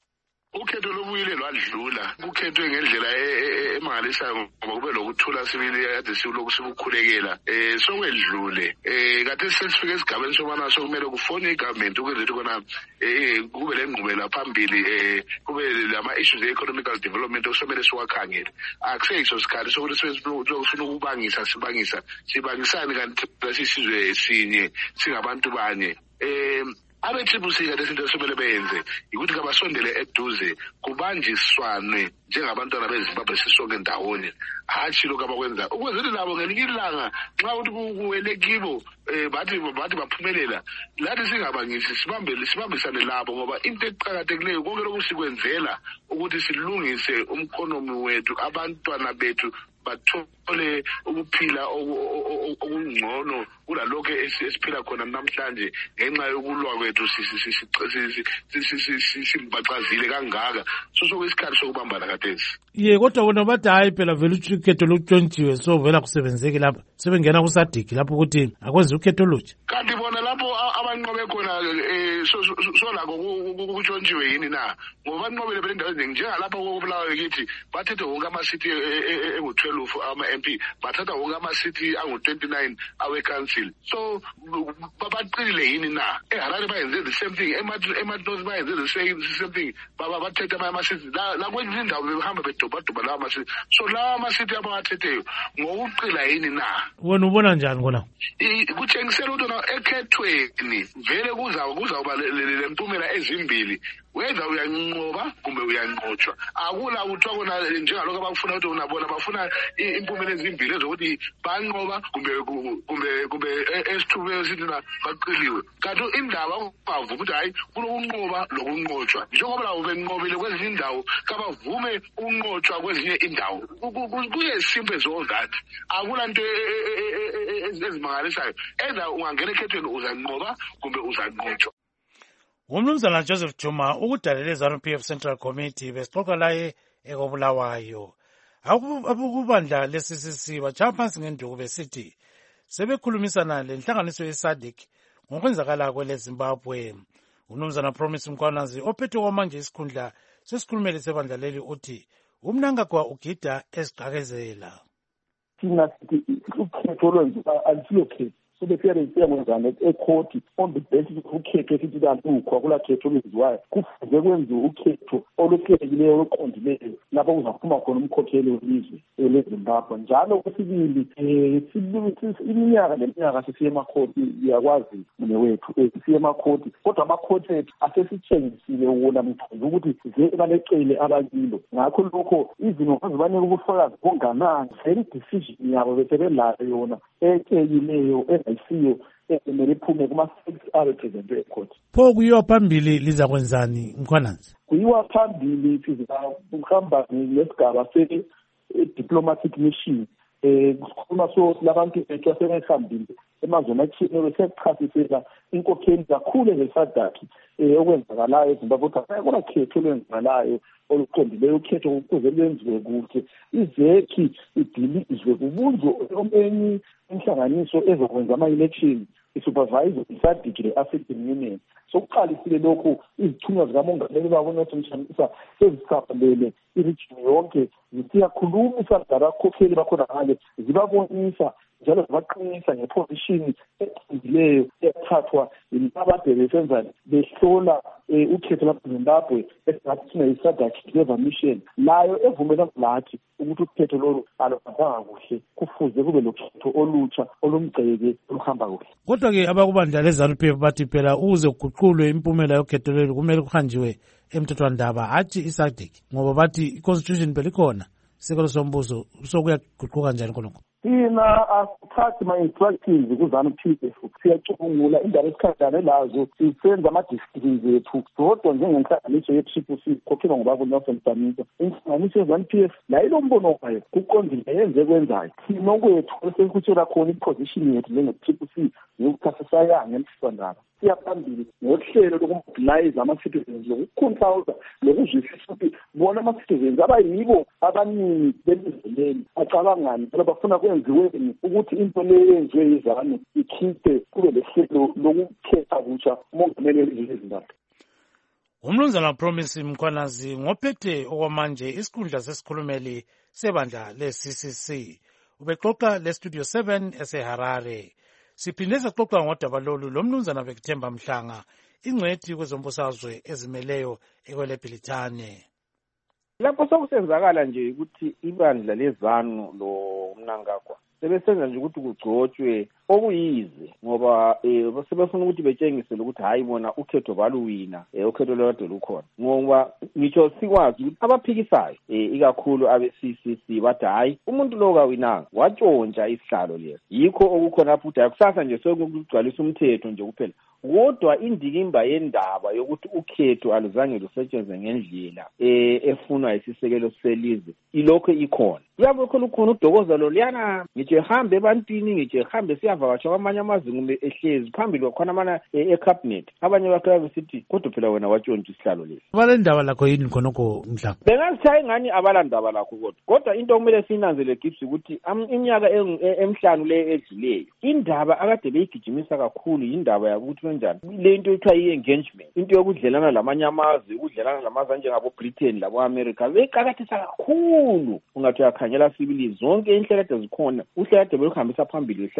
Ukhetho lobuyile lwadlula kukhethwe ngendlela emangalisayo ngoba kube lokuthula sibili kade siloku sibukhulekela eh sokwedlule eh kade sesifike esigabeni sobana sokumele kufone igovernment ukuze khona eh kube lengqubela phambili eh kube lama issues economic development osomele siwakhangela akuseyiso sikhathi sokuthi sesifuna ukubangisa sibangisa sibangisani kanti sisizwe esinye singabantu banye eh abethibusika lesinto somele benze ukuthi kabasondele eduze kubanjiswane njengabantwana beZimbabwe sisonke ndawonye hathi lokho abakwenza ukwenzela labo ngelinye ilanga nxa uthi kuwele kibo bathi bathi baphumelela lathi singabangisi sibambele sibambisane labo ngoba into eqhakathekileyo konke lokusikwenzela ukuthi silungise umkhonomi wethu abantwana bethu bathole ukuphila okungcono kulalokho esiphila khona namhlanje ngenxa yokulwa kwethu simbacazile kangaka sosokuyisikhathi sokubambana kathesi. Ye kodwa bona bathi hayi phela vele ukhetho lokutshontshiwe so vela kusebenzeki lapha sebengena kusadiki lapho ukuthi akwenza ukhetho olutsha. Kanti bona lapho abanqobe khona so lakho ukutshontshiwe yini na ngoba banqobele phela indawo eziningi njengalapha kokubulawayo kithi bathethe wonke amasithi engu twelve ama-M P bathatha wonke amasithi angu twenty-nine awe-council so babaqile yini na eHarare bayenze the same thing eMatlos bayenze the same thing bathethe amasithi la kwenye indawo behamba bedobhadoba lawa masithi so lawa masithi abawathetheyo ngokuqila yini na wena ubona njani kona kutshengisela ukuthi ekhethweni vele kuzawuba le mpumela ezimbili whether uyanqoba kumbe uyanqotshwa. Akula kuthiwa kona njengalokho abafuna ukuthi unabona bafuna impumela ezimbili ezokuthi banqoba kumbe kumbe kumbe esithubeni sithi baqiliwe. Kanti indaba ungavuma ukuthi hayi kunokunqoba lokunqotshwa. Njengoba labo benqobile kwezinye indawo kabavume ukunqotshwa kwezinye indawo. Kuye simple so that. Akula nto ezimangalisayo. Either ungangena ekhethweni uzanqoba kumbe uzanqotshwa. Umnumzana Joseph Juma ukudalele ZANU P F Central Committee besixoxa laye ekobulawayo. Abukubandla le-C C C batshaya phansi ngenduku besithi sebekhulumisana lenhlanganiso ye-SADC ngokwenzakala kwele Zimbabwe. Umnumzana Promise Mkhwanazi ophethe kwamanje isikhundla sesikhulumeli sebandla leli uthi uMnangagwa ugida esiqakezela. Thina sithi ukhetho lwenziwa alilokhetho. So befere isiyamenzana ekhoti on the basis ukhetho esithi kalukho akula khetho olwenziwayo kufuze kwenziwe ukhetho oluhlelekileyo oluqondileyo lapho kuzaphuma khona umkhokheli welizwe leZimbabwe. Njalo kwesibili iminyaka leminyaka sisiye emakhoti iyakwazi mne wethu sisiye emakhoti kodwa amakhoti ethu asesitshengisile wona mthunzi ukuthi zebalecele abakilo. Ngakho lokho izinto azibanika ubufakazi bonganani very decision yabo besebelayo yona ekeyileyo ayisiyo emele iphume kuma-six arepresentwe ecourt. Pho kuyiwa phambili liza kwenzani Mkhwanazi? Kuyiwa phambili sizahamba nesigaba se-diplomatic mission um sikhuluma so labantu bethu asebehambile emazweni atshiyeneyo siyachasisela inkokheli kakhulu ezesadakhi um okwenzakalayo eZimbabwe ukuthi akula khetho olwenzakalayo oluqondileyo ukhetho ukuze lwenziwe kuhle izekhi idilizwe kubunjwe omenye inhlanganiso ezokwenza ama-election isupervise isadiki le-African Union. Sokuqalisile lokhu izithunywa zikamongameli babo Nelson Chamisa sezisabalele irijini yonke zisiyakhulumisa ngabakhokheli bakhona ngale zibabonisa njalo zibaqinisa ngeposition eqondileyo ethathwa yilabade besenza behlola ukhetho lapha eZimbabwe esingathi sine-SADC Clever Mission nayo evumelana lathi ukuthi ukhetho lolu aluhambanga kuhle kufuze kube lokhetho olutsha olumgceke oluhamba kuhle. Kodwa-ke abakubandla le-ZANU P F bathi phela ukuze kuguqulwe impumela yokhetho lolu kumele kuhanjiwe emthethwandaba hatshi i-SADC ngoba bathi i-constitution phela ikhona isekelo sombuso sokuyaguquka njani khonokho. Thina asithathi ma-instructions ku-ZANU P F siyacubungula indaba esikhandane lazo sisenza ama-decisions ethu zodwa njengenhlanganiso ye-Triple C khokhelwa ngubaba uNelson Chamisa. Inhlanganiso ye-ZANU P F layilo mbono wayo kuqondile yenze kwenzayo thina okwethu esekutshela khona i-position yethu njenge-Triple C yokuthasisayanga emthethwandaba siyaphambili ngohlelo lokumobilize ama-citizens lokukhonsulta lokuzwisisa ukuthi bona ama-citizens abayibo abaningi belizwe acabangani njalo bafuna kwenziweni ukuthi into leyo yenziwe yizanu ikhiphe kube lehlelo lokukhetha kutsha umongameli welizwe leZimbabwe. Umnumzana Promise Mkhwanazi ngophethe okwamanje isikhundla sesikhulumeli sebandla le-C C C ubexoxa le-Studio seven eseHarare. Siphinde saxoxa ngodaba lolu lomnumzana Bekthemba Mhlanga ingcwethi kwezombusazwe ezimeleyo ekweleBhilitane. Lapho sokusenzakala nje ukuthi ibandla leZANU lo Mnangagwa sebesenza nje ukuthi kugcotshwe okuyize ngoba eh sebefuna ukuthi betshengisele ukuthi hayi bona ukhetho baluwina eh ukhetho lwakade lukhona ngoba ngitsho sikwazi ukuthi abaphikisayo eh ikakhulu abe-C C C bathi hayi umuntu lo kawinanga watshontsha isihlalo leso yikho okukhona futhi akusasa nje sokugcwalisa umthetho nje kuphela kodwa indikimba yendaba yokuthi ukhetho aluzange lusetshenzwe ngendlela eh efunwa isisekelo selizwe ilokho ikhona yabe khona ukhona uDokoza Loliyana ngitshe hambe ebantwini ngitshe hambe siyavakasha kwamanye amazinga ehlezi phambili kwakhona mana ecabinet abanye bakhala besithi kodwa phela wena watshontsha isihlalo lesi balendaba lakho yini khonokho Mhlanga bengasithayi ngani abalandaba lakho kodwa kodwa into okumele sinanzele Gibbs ukuthi iminyaka emhlanu le edlileyo indaba akade beyigijimisa kakhulu indaba yakuthi kanjani le into ethiwa i-engagement into yokudlelana lamanye amazwe ukudlelana lamazwe njengabo Britain labo America beqakathisa kakhulu ungathi uyakhanyela sibili zonke inhlelo zikhona uhlelo beluhambisa phambili ihlalana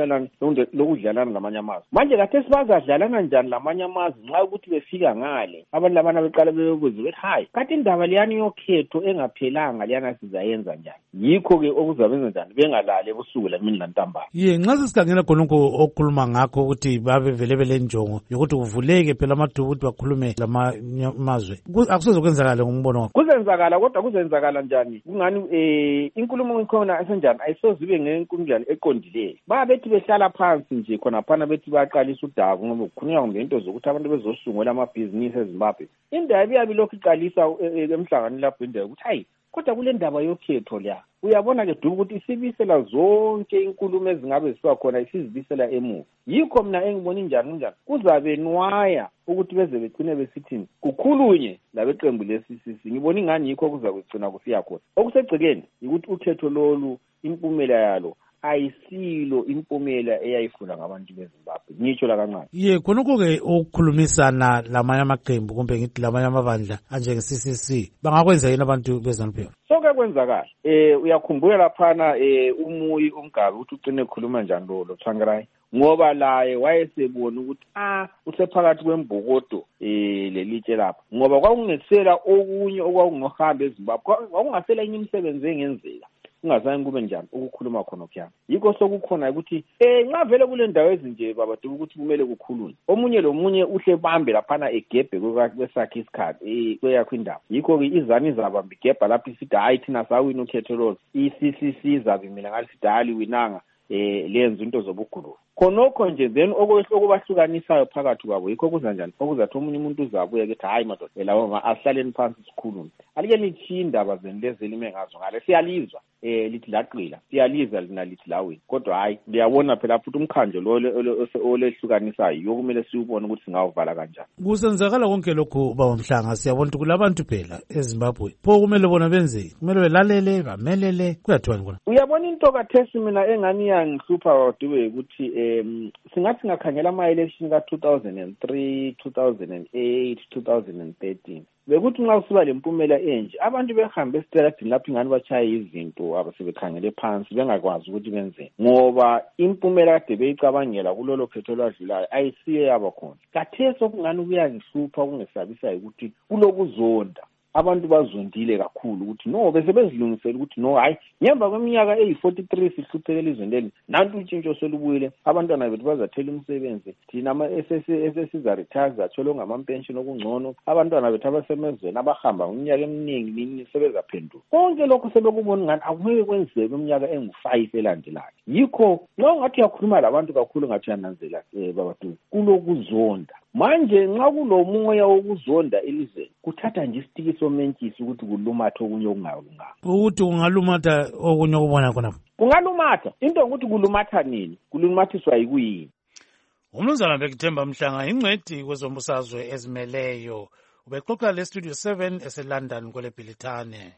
lokudlalana lamanye amazwe. Manje kathesi bazadlalana njani lamanye amazwe nxa ukuthi befika ngale abantu labana beqala bebuze bethi hayi kanti indaba liyani yokhetho engaphelanga liyana sizayenza njani. Yikho ke okuzabenza njani bengalali ebusuku lemini lantambama. Ye nxa sikhangela khonokho okukhuluma ngakho ukuthi babe vele belenjongo yokuthi kuvuleke phela amathuba ukuthi bakhulume lamazwe akusezokwenzakala ngombono wakho. Kuzenzakala kodwa kuzenzakala njani kungani eh inkulumo ikhona esenjani ayisozibe ngenkundla eqondileyo. Babethi behlala phansi nje khona phana bethi baqalisa udaku ngoba kukhulunywa ngento zokuthi abantu bezosungula amabhizinisi eZimbabwe. Indaba iyabe lokhu iqalisa emhlanganweni lapho indaba ukuthi hayi kodwa kule ndaba yokhetho la uyabona ke duku ukuthi isibisela zonke inkulumo ezingabe zisiwa khona isizibisela emuva. Yikho mina engibona njani njani kuzabe nwaya ukuthi beze begcine besithini kukhulunye labeqembu lesisisi. Ngibona ingani yikho kuza kugcina kusiya khona. Okusegcekeni ukuthi ukhetho lolu impumela yalo ayisilo impumela eyayifuna ngabantu beZimbabwe ngitsho la kancane. Ye khonokho ke ukukhulumisana lamanye amaqembu kumbe ngithi lamanye amabandla anjenge C C C bangakwenza yini abantu beZanu-P F? Sonke kwenzakala eh uyakhumbula laphana eh umuyi umgabi ukuthi ucine khuluma njani lo Tsvangirai ngoba laye wayesebona ukuthi ah usephakathi kwembokodo eh lelitshe lapha ngoba kwakungesela okunye okwakungohamba eZimbabwe kwakungasela enye imisebenzi engenzeka ungazange kube njani ukukhuluma khona okuya. Yikho sokukhona ukuthi eh nxa vele kule ndawo ezinje babadu ukuthi kumele kukhulunywe omunye lomunye uhle bambe laphana egebhe kwesakhe isikhathi eh kweyakho indaba. Yikho ke izani zabamba igebha lapho isithi hayi thina sawina ukhetho lolu i-C C C zabe mina ngathi sidali winanga eh lenza into zobugulu khonokho nje then okubahlukanisayo phakathi kwabo yikho kuza njani okuzathi omunye umuntu uzabuye ukuthi hayi madoda lawo asihlaleni phansi sikhulume alike lithi indaba zenilezeli mengazo ngale siyalizwa eh lithi laqila siyaliza lina lithi lawe kodwa hayi ngiyabona phela futhi umkhanjo lo olehlukanisayo yokumele siubone ukuthi singawuvala kanjani. Kusenzakala konke lokho baba Mhlanga siyabona ukuthi kulabantu phela eZimbabwe pho kumele bona benze kumele belalele bamelele kuyathwani kona. Uyabona into kathesi mina engani yangihlupha wadube ukuthi um singathi ngakhangela ama election ka two thousand three, two thousand eight, two thousand thirteen bekuthi nxa kusiba lempumela enje abantu behambe esiteradini lapho ingani bachaye izinto abasebekhangele phansi bengakwazi ukuthi benzeni ngoba impumela kade beyicabangela kulolo khetho lwadlulayo ayisiye yaba khona. Kathesi okungani kuyangihlupha kungesabisa ukuthi kulokuzonda abantu bazondile kakhulu ukuthi no bese bezilungisela ukuthi no hayi ngemva kweminyaka eyi forty-three sihluphekela izweni leli nantu utshintsho solubuyile abantwana bethu bazathela umsebenzi thina ama esesiza retire zathola ngamampension okungcono abantwana bethu abasemezweni abahamba ngeminyaka eminingi nini sebezaphenduka konke lokho sebekubona ngani akumele kwenzeke iminyaka engu five elandelayo. Yikho nxa ungathi uyakhuluma labantu kakhulu ngathi yananzela eh babadu kulokuzonda manje nxa kulomoya wokuzonda elizweni kuthatha nje isitiki somentshisi ukuthi kulumatha okunye okungalunganga ukuthi kungalumatha okunye okubona khona kungalumatha into ukuthi kulumatha nini kulumathiswa yikuyini. Umnumzana Bekithemba Mhlanga ingcwedi kwezombusazwe ezimeleyo ubexoxa le studio seven eseLondon kwele Bhilithane.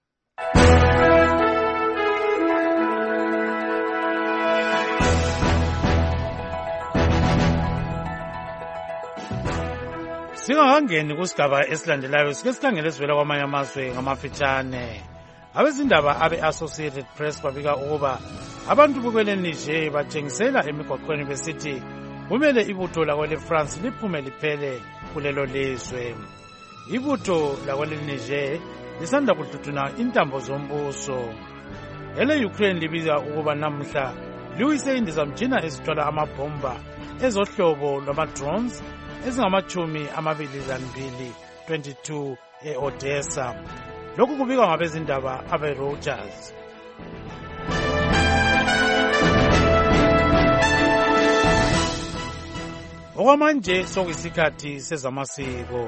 Singakangeni kusigaba esilandelayo sike sikhangele esivela kwamanye amazwe ngamafitshane. Abezindaba abe-Associated Press babika ukuba abantu bukwele Niger batshengisela emigwaqweni besithi kumele ibutho lakwele France liphume liphele kulelo lizwe. Ibutho lakwele Niger lisanda kududuna intambo zombuso. Ele Ukraine libika ukuba namhla liwise indizamtshina ezithwala amabhomba ezohlobo lwama-drones ezingamachumi amabili lambili twenty-two e-Odessa. Lokhu kubikwa ngabezindaba abe-Reuters. Okwamanje sokuyisikhathi sezamasiko.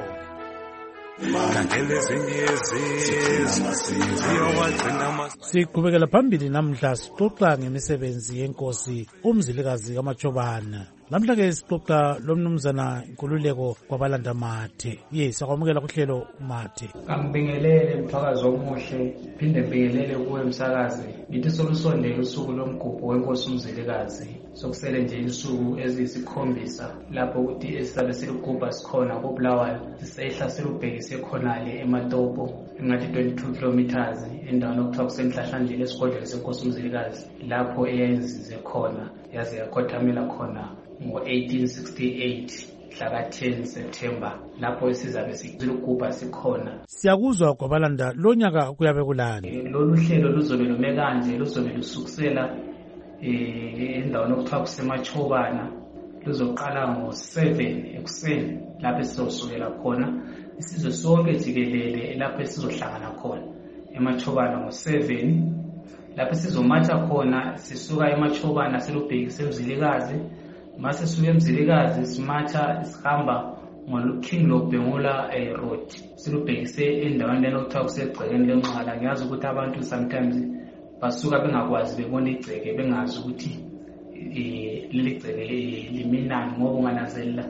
Siqhubekela phambili namhla sixoxa ngemisebenzi yenkosi uMzilikazi kaMachobana Namhla-ke sixoxa lo mnumzana Nkululeko kwabalanda Mathe. Yes, akwamukela kuhlelo Mathe. Angibingelele Mthwakazi omuhle, phinde ngibingelele kuwe Msakazi. Ngithi solusondele usuku lomgubho wenkosi uMzilikazi. Sokusele nje isuku eziyisikhombisa lapho ukuthi esisabe siligubha sikhona koBulawayo. Sisehla silubhekise khonale eMatopo engathi twenty-two kilometers endaweni okuthiwa kusenhlahlandlela esigodlweni senkosi uMzilikazi lapho eyayizize khona yaze yakhothamela khona ngo-eighteen sixty-eight mhla ten September lapho esizabe siligubha sikhona. Siyakuzwa kwabalanda lo nyaka kuyabe kulani? Lolu hlelo luzobe lume kanje, luzobe lusukusela endaweni okuthiwa kuseMachobana, luzoqala ngo-seven ekuseni lapho sizosukela khona. Isizwe sonke jikelele lapho sizohlangana khona eMachobana ngo-seven. Lapho sizomatha khona sisuka eMachobana silubhekise eMzilikazi. Mase suke eMzilikazi simatha sihamba ngoKing Lobengula Road silubhekise endaweni lena okuthiwa kusegcekeni lenqala. Ngiyazi ukuthi abantu sometimes basuka bengakwazi bebona igceke bengazi ukuthi leli gceke liminani ngoba unganazelela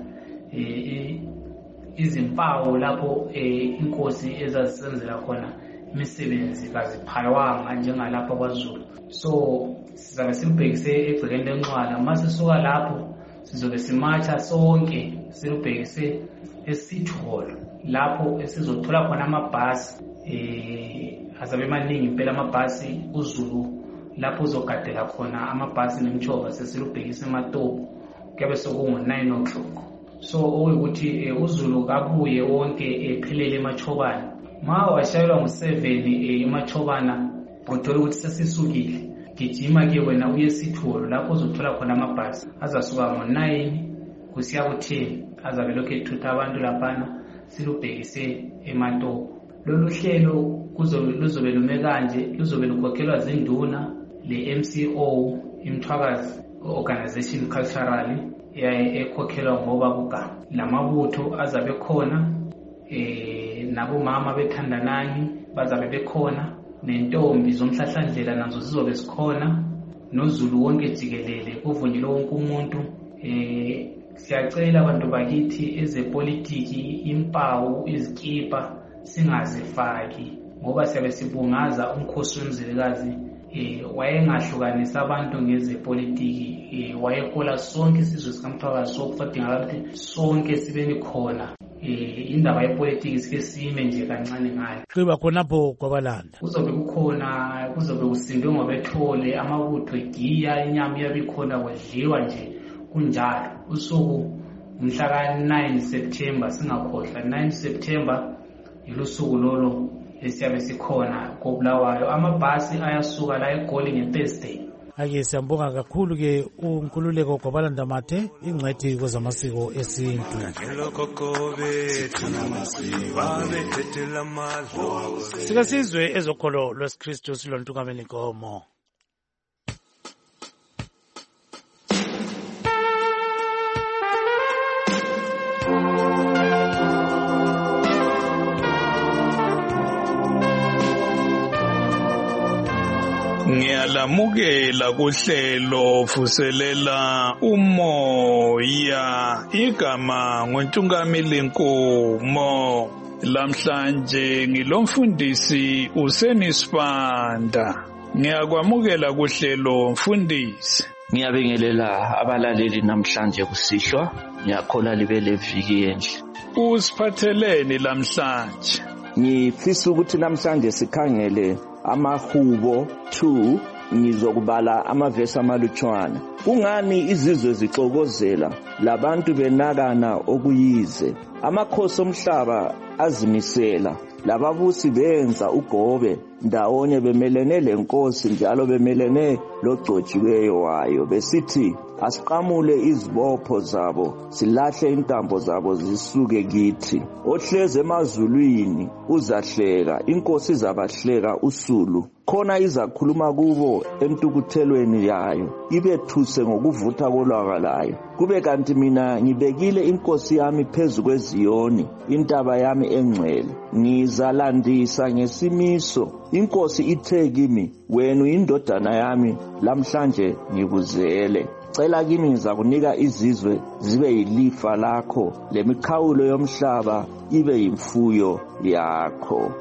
izimpawu lapho inkosi ezazisenzela khona imisebenzi kaziphayawanga njengalapha kwaZulu. So sizabe silubhekise egcekeni lenqala. Mase suka lapho sizobe simatha sonke silubhekise eCity Hall lapho esizothola khona amabhasi eh azabe maningi impela amabhasi uZulu lapho uzogadela khona amabhasi nemchova sesilubhekise eMatopo kuyabe sokungo nine o'clock. So ukuthi uZulu kabuye wonke ephelele eMachobana. Ma washayelwa ngo-seven eMachobana uthola ukuthi sesisukile. Gijima ke wena uye eSitholo lapho uzothola khona amabhasi azasuka ngo-nine kusiya ku-ten azabe lokhu ethutha abantu laphana silubhekise eMatopo. Lolu hlelo kuzobe luzobe lume kanje, luzobe lukhokhelwa zinduna le-M C O iMthwakazi Organization Culturally ekhokhelwa ngoba kugama. Lamabutho azabe khona eh nabomama bethandanani bazabe bekhona, nentombi zomhlahlandlela nazo zizobe sikhona, noZulu wonke jikelele kuvunjile wonke umuntu. Eh siyacela abantu bakithi ezepolitiki impawu izikipa singazifaki ngoba siyabe sibungaza umkhosi weMzilikazi. Eh wayengahlukanisa abantu ngezepolitiki, eh wayehola sonke isizwe sikaMthwakazi sokufadinga ukuthi sonke sibeni khona. Eh indaba yepolitiki sike sime nje kancane ngayo. Kuba khonapho kwabalanda kuzobe kukhona, kuzobe kusindwe ngobethole amabutho egiya, inyama yabikhona kudliwa nje kunjalo. Usuku umhla ka nine September singakhohlwa, nine September ilusuku lolo esiyabe sikhona koBulawayo. Amabhasi ayasuka la eGoli ngeThursday. Ake siyambonga kakhulu ke uNkululeko kwabalanda Mathe, ingcwethi kwezamasiko esintu. Sika sizwe ezokholo lweSikristu silontukameni Nkomo. Ngiyalamukela kuhlelo vuselela umoya, igama ngoNtungamili Nkomo. Lamhlanje ngilomfundisi uSenisibanda. Ngiyakwamukela kuhlelo mfundisi. Ngiyabingelela abalaleli namhlanje kusihlwa, ngiyakhola libe leviki enhle. Usiphatheleni lamhlanje? Ngifisa ukuthi namhlanje sikhangele amahubo two, ngizokubala amavesi amalutshwana. Kungani izizwe zixokozela labantu benakana okuyize? Amakhosi omhlaba azimisela, lababusi benza ugobe ndawonye bemelene lenkosi njalo bemelene logcotshiweyo wayo besithi asiqamule izibopho zabo, silahle intambo zabo zisuke kithi. Ohleze emazulwini uzahleka, inkosi izabahleka usulu. Khona izakhuluma kubo entukuthelweni yayo, ibethuse ngokuvutha kolwaka layo. Kube kanti mina ngibekile inkosi yami phezu kweZiyoni, intaba yami engcwele. Ngizalandisa ngesimiso inkosi ithe kimi, wena uyindodana yami, lamhlanje ngikuzele. Cela kimi ngizakunika izizwe zibe yilifa lakho, lemikhawulo yomhlaba ibe yimfuyo yakho.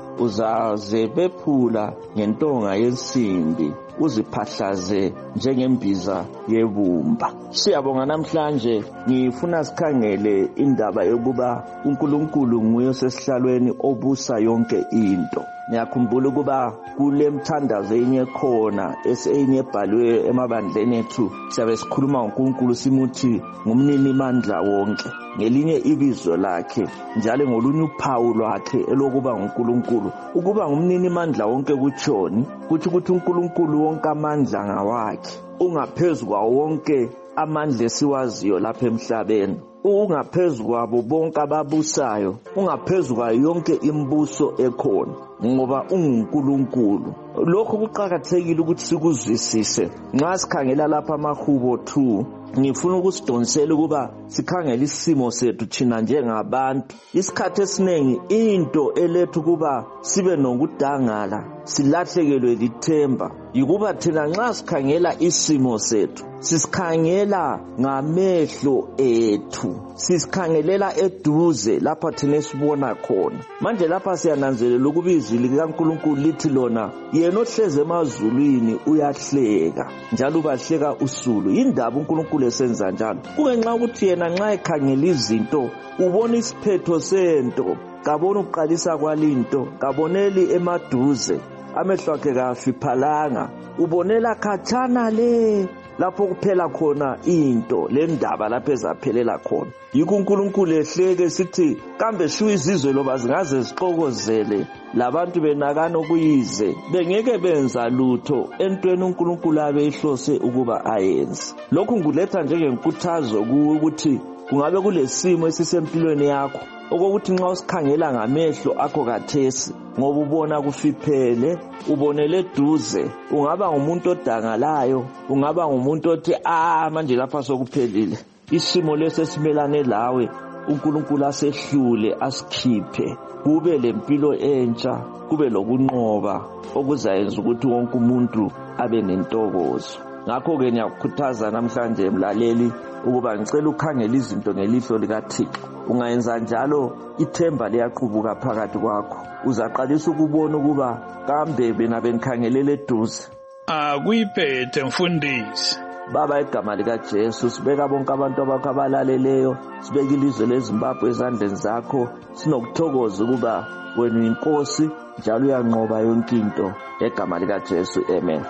Uzazebephula ngentonga yensimbi, uziphahlaze njengembiza yebumba. Siyabonga namhlanje ngifuna sikhangele indaba yokuba uNkulunkulu nguye osesihlalweni obusa yonke into. Ngiyakhumbula ukuba kule mthandazo enye khona esenye ebhalwe emabandleni ethu siyabe sikhuluma ngoNkulunkulu simuthi ngumnini mandla wonke, ngelinye ibizo lakhe njalo ngolunye uphawu lwakhe elokuba nguNkulunkulu. Ukuba ngumnini mandla wonke kutshoni, kuthi ukuthi uNkulunkulu wonke amandla ngawakhe, ungaphezulu kwawo wonke amandla esiwaziyo lapha emhlabeni, ungaphezulu kwabo bonke ababusayo, ungaphezulu kwayo yonke imibuso ekhona, ngoba unguNkulunkulu. Lokho kuqakathekile ukuthi sikuzwisise. Nxa sikhangela lapha amahubo two, ngifuna ukusidonsela ukuba sikhangele isimo sethu thina njengabantu. Isikhathi esiningi into elethu kuba sibe nokudangala, silahlekelwe lithemba, yikuba thina nxa sikhangela isimo sethu sisikhangela ngamehlo ethu, sisikhangelela eduze lapha thina esibona khona. Manje lapha siyananzelela ukuba izwi likaNkulunkulu lithi lona yena ohleze emazulwini uyahleka njalo ubahleka usulu. Indaba uNkulunkulu esenza njalo kungenxa ukuthi yena nxa ekhangela izinto ubona isiphetho sento, kabona ukuqalisa kwalinto, kaboneli emaduze, amehlo akhe kafiphalanga, ubonela khatshana le lapho kuphela khona into le ndaba lapho ezaphelela khona. Yikho uNkulunkulu ehleke sithi kambe shu izizwe loba zingaze zixokozele labantu benakana okuyize bengeke benza lutho entweni uNkulunkulu abe ihlose ukuba ayenze. Lokhu nguletha njengenkuthazo ukuthi kungabe kulesimo esisempilweni yakho okokuthi nxa usikhangela ngamehlo akho kathesi ngoba ubona kufiphele, ubonele duze, ungaba ngumuntu odangalayo, ungaba ngumuntu othi ah manje lapha sokuphelile, isimo lesi simelane lawe uNkulunkulu asehlule asikhiphe, kube lempilo entsha, kube lokunqoba okuzayenza ukuthi wonke umuntu abe nentokozo. Ngakho-ke ngiyakukhuthaza namhlanje mlaleli ukuba ngicela ukhangele izinto ngelihlo likaThixo. Ungayenza njalo ithemba liyaqhubuka phakathi kwakho, uzaqalisa ukubona ukuba kambe bena benikhangelele eduze. Akuyiphethe mfundisi. Baba, igama likaJesu sibeka bonke abantu abakho abalaleleyo, sibeka ilizwe leZimbabwe ezandleni zakho, sinokuthokoza ukuba wena uyinkosi njalo uyanqoba yonke into. Egama likaJesu, amen.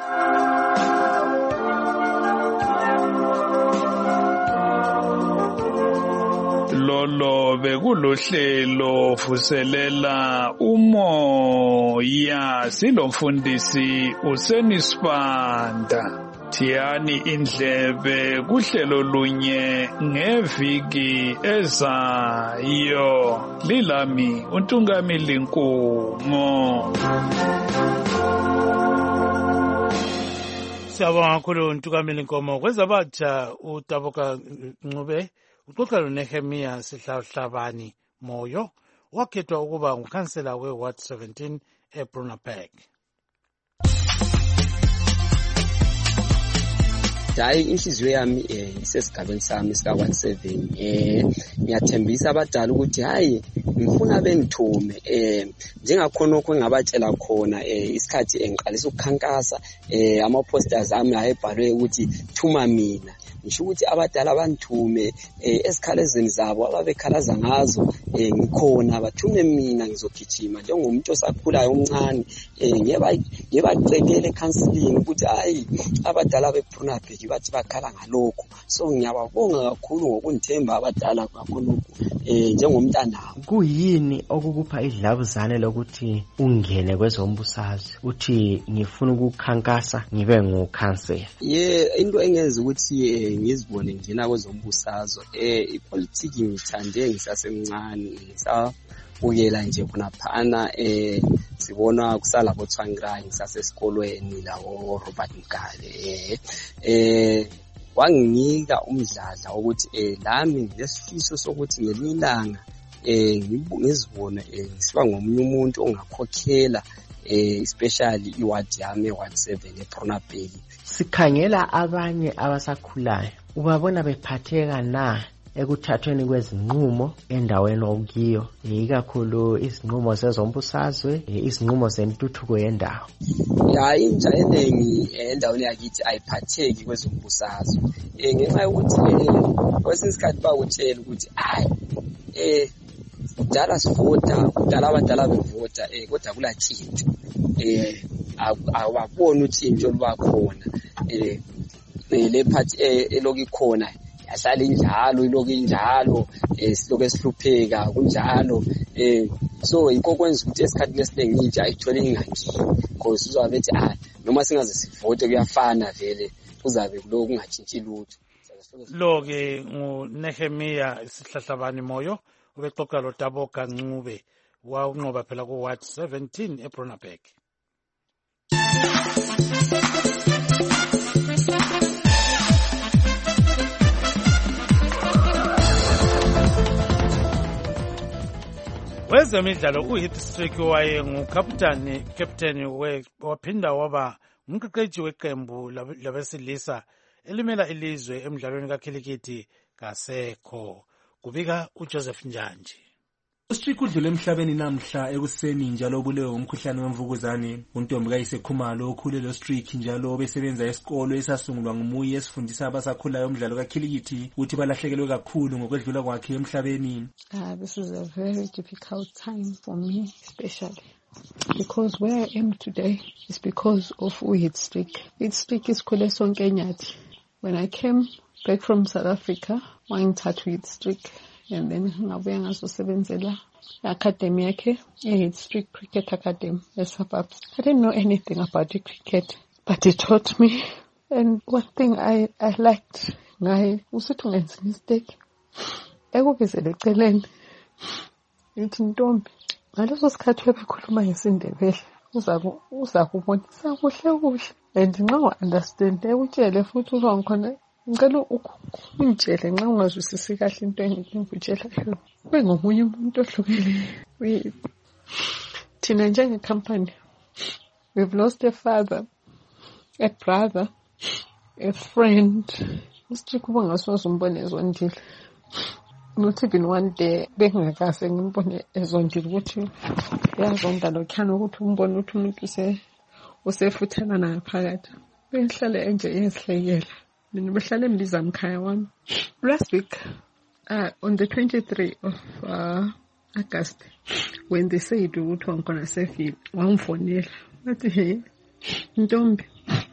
Lolo bekulohlelo vuselela umoya, silomfundisi uSenisibanda. Thiyani indlebe kuhlelo lunye ngeviki ezayo. Lilami uNtungamili Nkumo. Siyabonga kakhulu uNtungamili Nkomo. Kwezabatsha uTaboka Ncube uxoxa noNehemiya Sihlahlabani Moyo, wakhethwa ukuba ngukhansela we-Ward seventeen eBrunaberg. Hayi inhliziyo yami eh isesigabeni sami sika one seven eh ngiyathembisa abadala ukuthi hayi ngifuna bengithume eh njengakhona okho ngabatshela khona eh isikhathi engiqalisa ukukhankasa eh ama posters ami ayebhalwe ukuthi thuma mina. Ngisho ukuthi abadala banthume eh esikhalezeni zabo ababekhalaza ngazo eh ngikhona bathume mina ngizogijima njengomuntu osakhulayo omncane eh ngiyeba ngiyebacekele counseling ukuthi hayi abadala beBrunaberg bathi bakhala ngalokho. So ngiyababonga kakhulu ngokundithemba abadala kakhulu eh njengomntana. Kuyini okukupha idlabuzane lokuthi ungene kwezombusazwe uthi ngifuna ukukhankasa ngibe ngukhansela? Ye into engenza ukuthi ngizibone njena kwezombusazwe eh ipolitiki ngithande ngisasemncane ngisabukela nje khona phana eh sibona kusala boTswangirai ngisasesikolweni lawo Robert Mugabe eh eh wanginika umdladla ukuthi eh lami nginesifiso sokuthi ngelinye ilanga eh ngizibone eh siba ngomunye umuntu ongakhokhela eh especially iward yami one seven eProna Bay. Sikhangela abanye abasakhulayo, ubabona bephatheka na ekuthathweni kwezinqumo endaweni okuyo, ikakhulu izinqumo zezombusazwe, izinqumo zentuthuko yendawo? Ya intsha eningi endaweni yakithi ayiphatheki kwezombusazwe eh ngenxa yokuthi kwesinye isikhathi bakutshela ukuthi hayi eh kudala sivota, kudala abadala bevota eh kodwa kulatshintsho eh awaboni utshintsho olubakhona eh le part eloku ikhona yahlala injalo iloku injalo eh siloku esihlupheka kunjalo eh so yikho kwenza ukuthi esikhathi lesiningi intsha ayithole ingangeni because uzabe ethi ah noma singaze sivote kuyafana vele kuzabe kuloku kungatshintshi lutho. Lo ke nguNehemia Sihlahlabani Moyo ubexoxa lo Taboka Ncube wawunqoba phela ku Ward seventeen eProna Bay. Wezemidlalo uHeath Streak waye ngukapteni captain waphinda waba ngumqeqeshi weqembu labesilisa elimela ilizwe emidlalweni kakhilikithi kasekho. Kubika uJoseph Njanji. uStreak udlule emhlabeni namhla ekuseni njalo obulewe umkhuhlane wemvukuzane. Untombi kayisekhumalo okhulele uStreak njalo obesebenza esikolo esasungulwa ngumuye esifundisa abasakhulayo umdlalo kakhilikithi uthi balahlekelwe kakhulu ngokwedlula kwakhe emhlabeni. Uh, this is a very difficult time for me, especially because where I am today is because of uHeath Streak. uHeath Streak is khule sonke nyathi. When I came back from South Africa, wangithatha uHeath Streak and then ngabuya ngazosebenzela academy yakhe eHeath Streak Cricket Academy eSuburbs. I didn't know anything about the cricket, but he taught me. And one thing I, I liked ngaye usuthi ungenza mistake ekubizele eceleni ithi ntombi ngaleso sikhathi bekhuluma ngesindebele uza kubonisa kuhle kuhle and nxa u-understand ekutshele futhi uba ngikhona ngicela ungitshele nxa ungazwisisi kahle into engikutshela yona ube ngomunye umuntu ohlukile. Thina njengekhampani we've lost a father, a brother, a friend. uStreak uba ngasoze umbone ezondile, not even one day bengingakase ngimbone ezondile ukuthi yazonda lokhana ukuthi umbone ukuthi umuntu usefuthana naphakathi. Bengihlale enje ezihlekela mina behlale embiza mkhaya wami. Last week uh, on the twenty-third of uh, August when they said ukuthi wangkhona sefile wangfonela wathi hey ntombi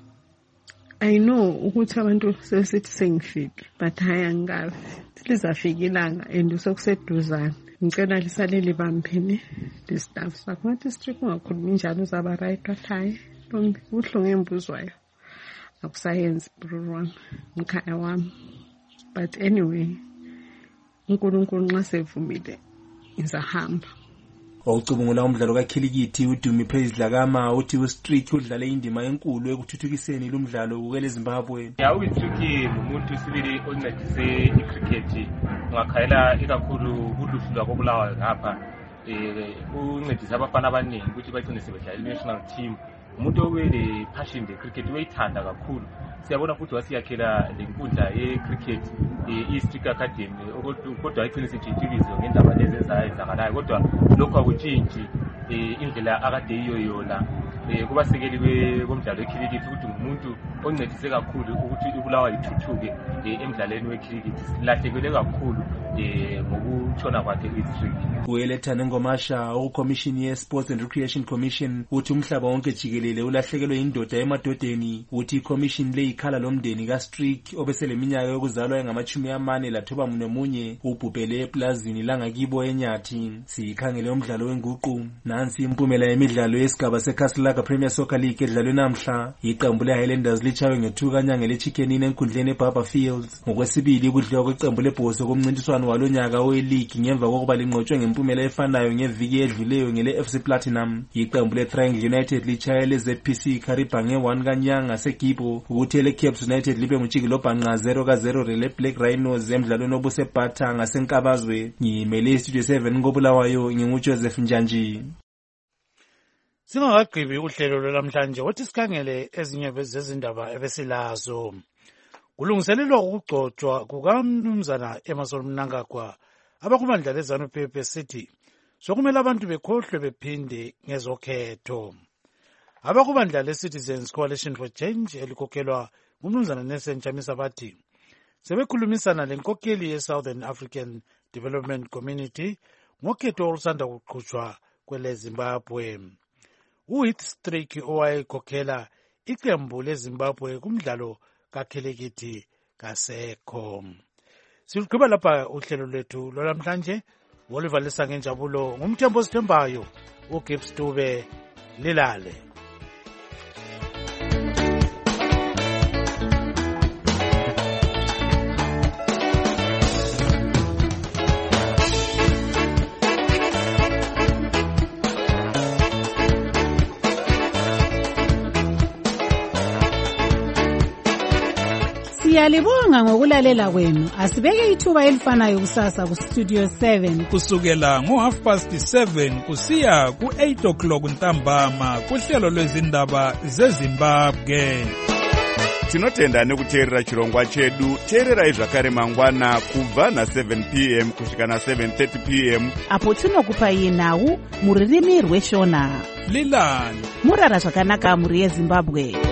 I know ukuthi abantu sesithi sengifike but hayi angazi lizafika ilanga and usokuseduzana ngicela lisale libambene the staff sakho ngathi Streak ungakhulumi njalo uzaba right wathi ntombi uhlungu embuzwayo akusayenzi bro wami mkhaya wami. But anyway uNkulunkulu nxa sevumile izahamba. Wawucubungula umdlalo kakhilikithi uDumi Praise Dlakama uthi uStreak udlale indima enkulu ekuthuthukiseni lo mdlalo kule Zimbabwe. Ya uStreak umuntu sibili oncedise icricket ngakhayela ikakhulu kuluhlu lwakobulawayo ngapha eh uncedisa abafana abaningi ukuthi bagcine sebedlala i-national team. Umuntu owele passion de cricket weyithanda kakhulu. Siyabona futhi wasiyakhela lenkundla ye-cricket e-Streak Academy kodwa ayithini sitshitshikizwe ngendaba lezi ezenzakalayo kodwa lokho akutshintshi indlela akade yiyo yona kubasekeli bomdlalo wekhilikithi ukuthi ngumuntu oncedise kakhulu ukuthi ubulawa ithuthuke emdlalweni wekhilikithi. Silahlekelwe kakhulu ngokutshona kwakhe uStreak. Uelethane Ngomasha uCommission ye-Sports and Recreation Commission uthi umhlaba wonke jikelele ulahlekelwe indoda emadodeni. Uthi iCommission le ikhala lomndeni kaStreak obeseleminyaka yokuzalwa engamachumi amane lathoba nomunye ubhubhele eplazini langakibo eNyathi. Sikhangele umdlalo wenguqu. Nansi impumela yemidlalo yesigaba seCastle Premier Soccer League edlalwe namhla. Iqembu leHighlanders lichawe ngethuka nyanga leChickenini enkundleni eBarber Fields. Ngokwesibili kudliwa kweqembu lebhoso komncintiswano walonyaka owe-league ngemva kokuba linqotshwe ngempumela efanayo ngeviki edluleyo ngele F C Platinum. Iqembu leTriangle United lichaye leZ P C Kariba nge-one kanyanga seGibo ukuthi eleCaps United libe nguTshikilobhanqa zero ka zero rele Black Rhinos emdlalweni obusebhatha ngasenkabazwe. Ngimele iStudio seven ngobulawayo nginguJoseph Njanji. Singakagqibi uhlelo lwamhlanje wathi sikhangele ezinye zezindaba ebesilazo. Kulungiselelwa ukugcotshwa kukamnumzana Emmerson Mnangagwa abakubandla leZANU P F besithi sokumele abantu bekhohlwe bephinde ngezokhetho. Abakubandla leCitizens Coalition for Change elikhokhelwa ngumnumzana Nelson Chamisa bathi sebekhulumisana lenkokheli ye-Southern African Development Community ngokhetho olusanda kuqhutshwa kwele Zimbabwe. uHeath Streak owayekhokhela iqembu leZimbabwe kumdlalo kakhelekithi kasekho. Silugqiba lapha uhlelo lwethu lwalamhlanje. Oliver Lesange Njabulo ngumthembo sithembayo uGibbs Dube lilale. Siyalibonga ngokulalela kwenu. Asibeke ithuba elifanayo kusasa ku Studio seven kusukela ngo half past seven kusiya ku eight o'clock ntambama kuhlelo lwezindaba zeZimbabwe. Tinotenda nekuteerera chirongwa chedu. Teererai zvakare mangwana kubva na seven p m kusvika na seven thirty p m apo tinokupai nhau muririmi rweshona. Lilani murara zvakanaka muri yeZimbabwe.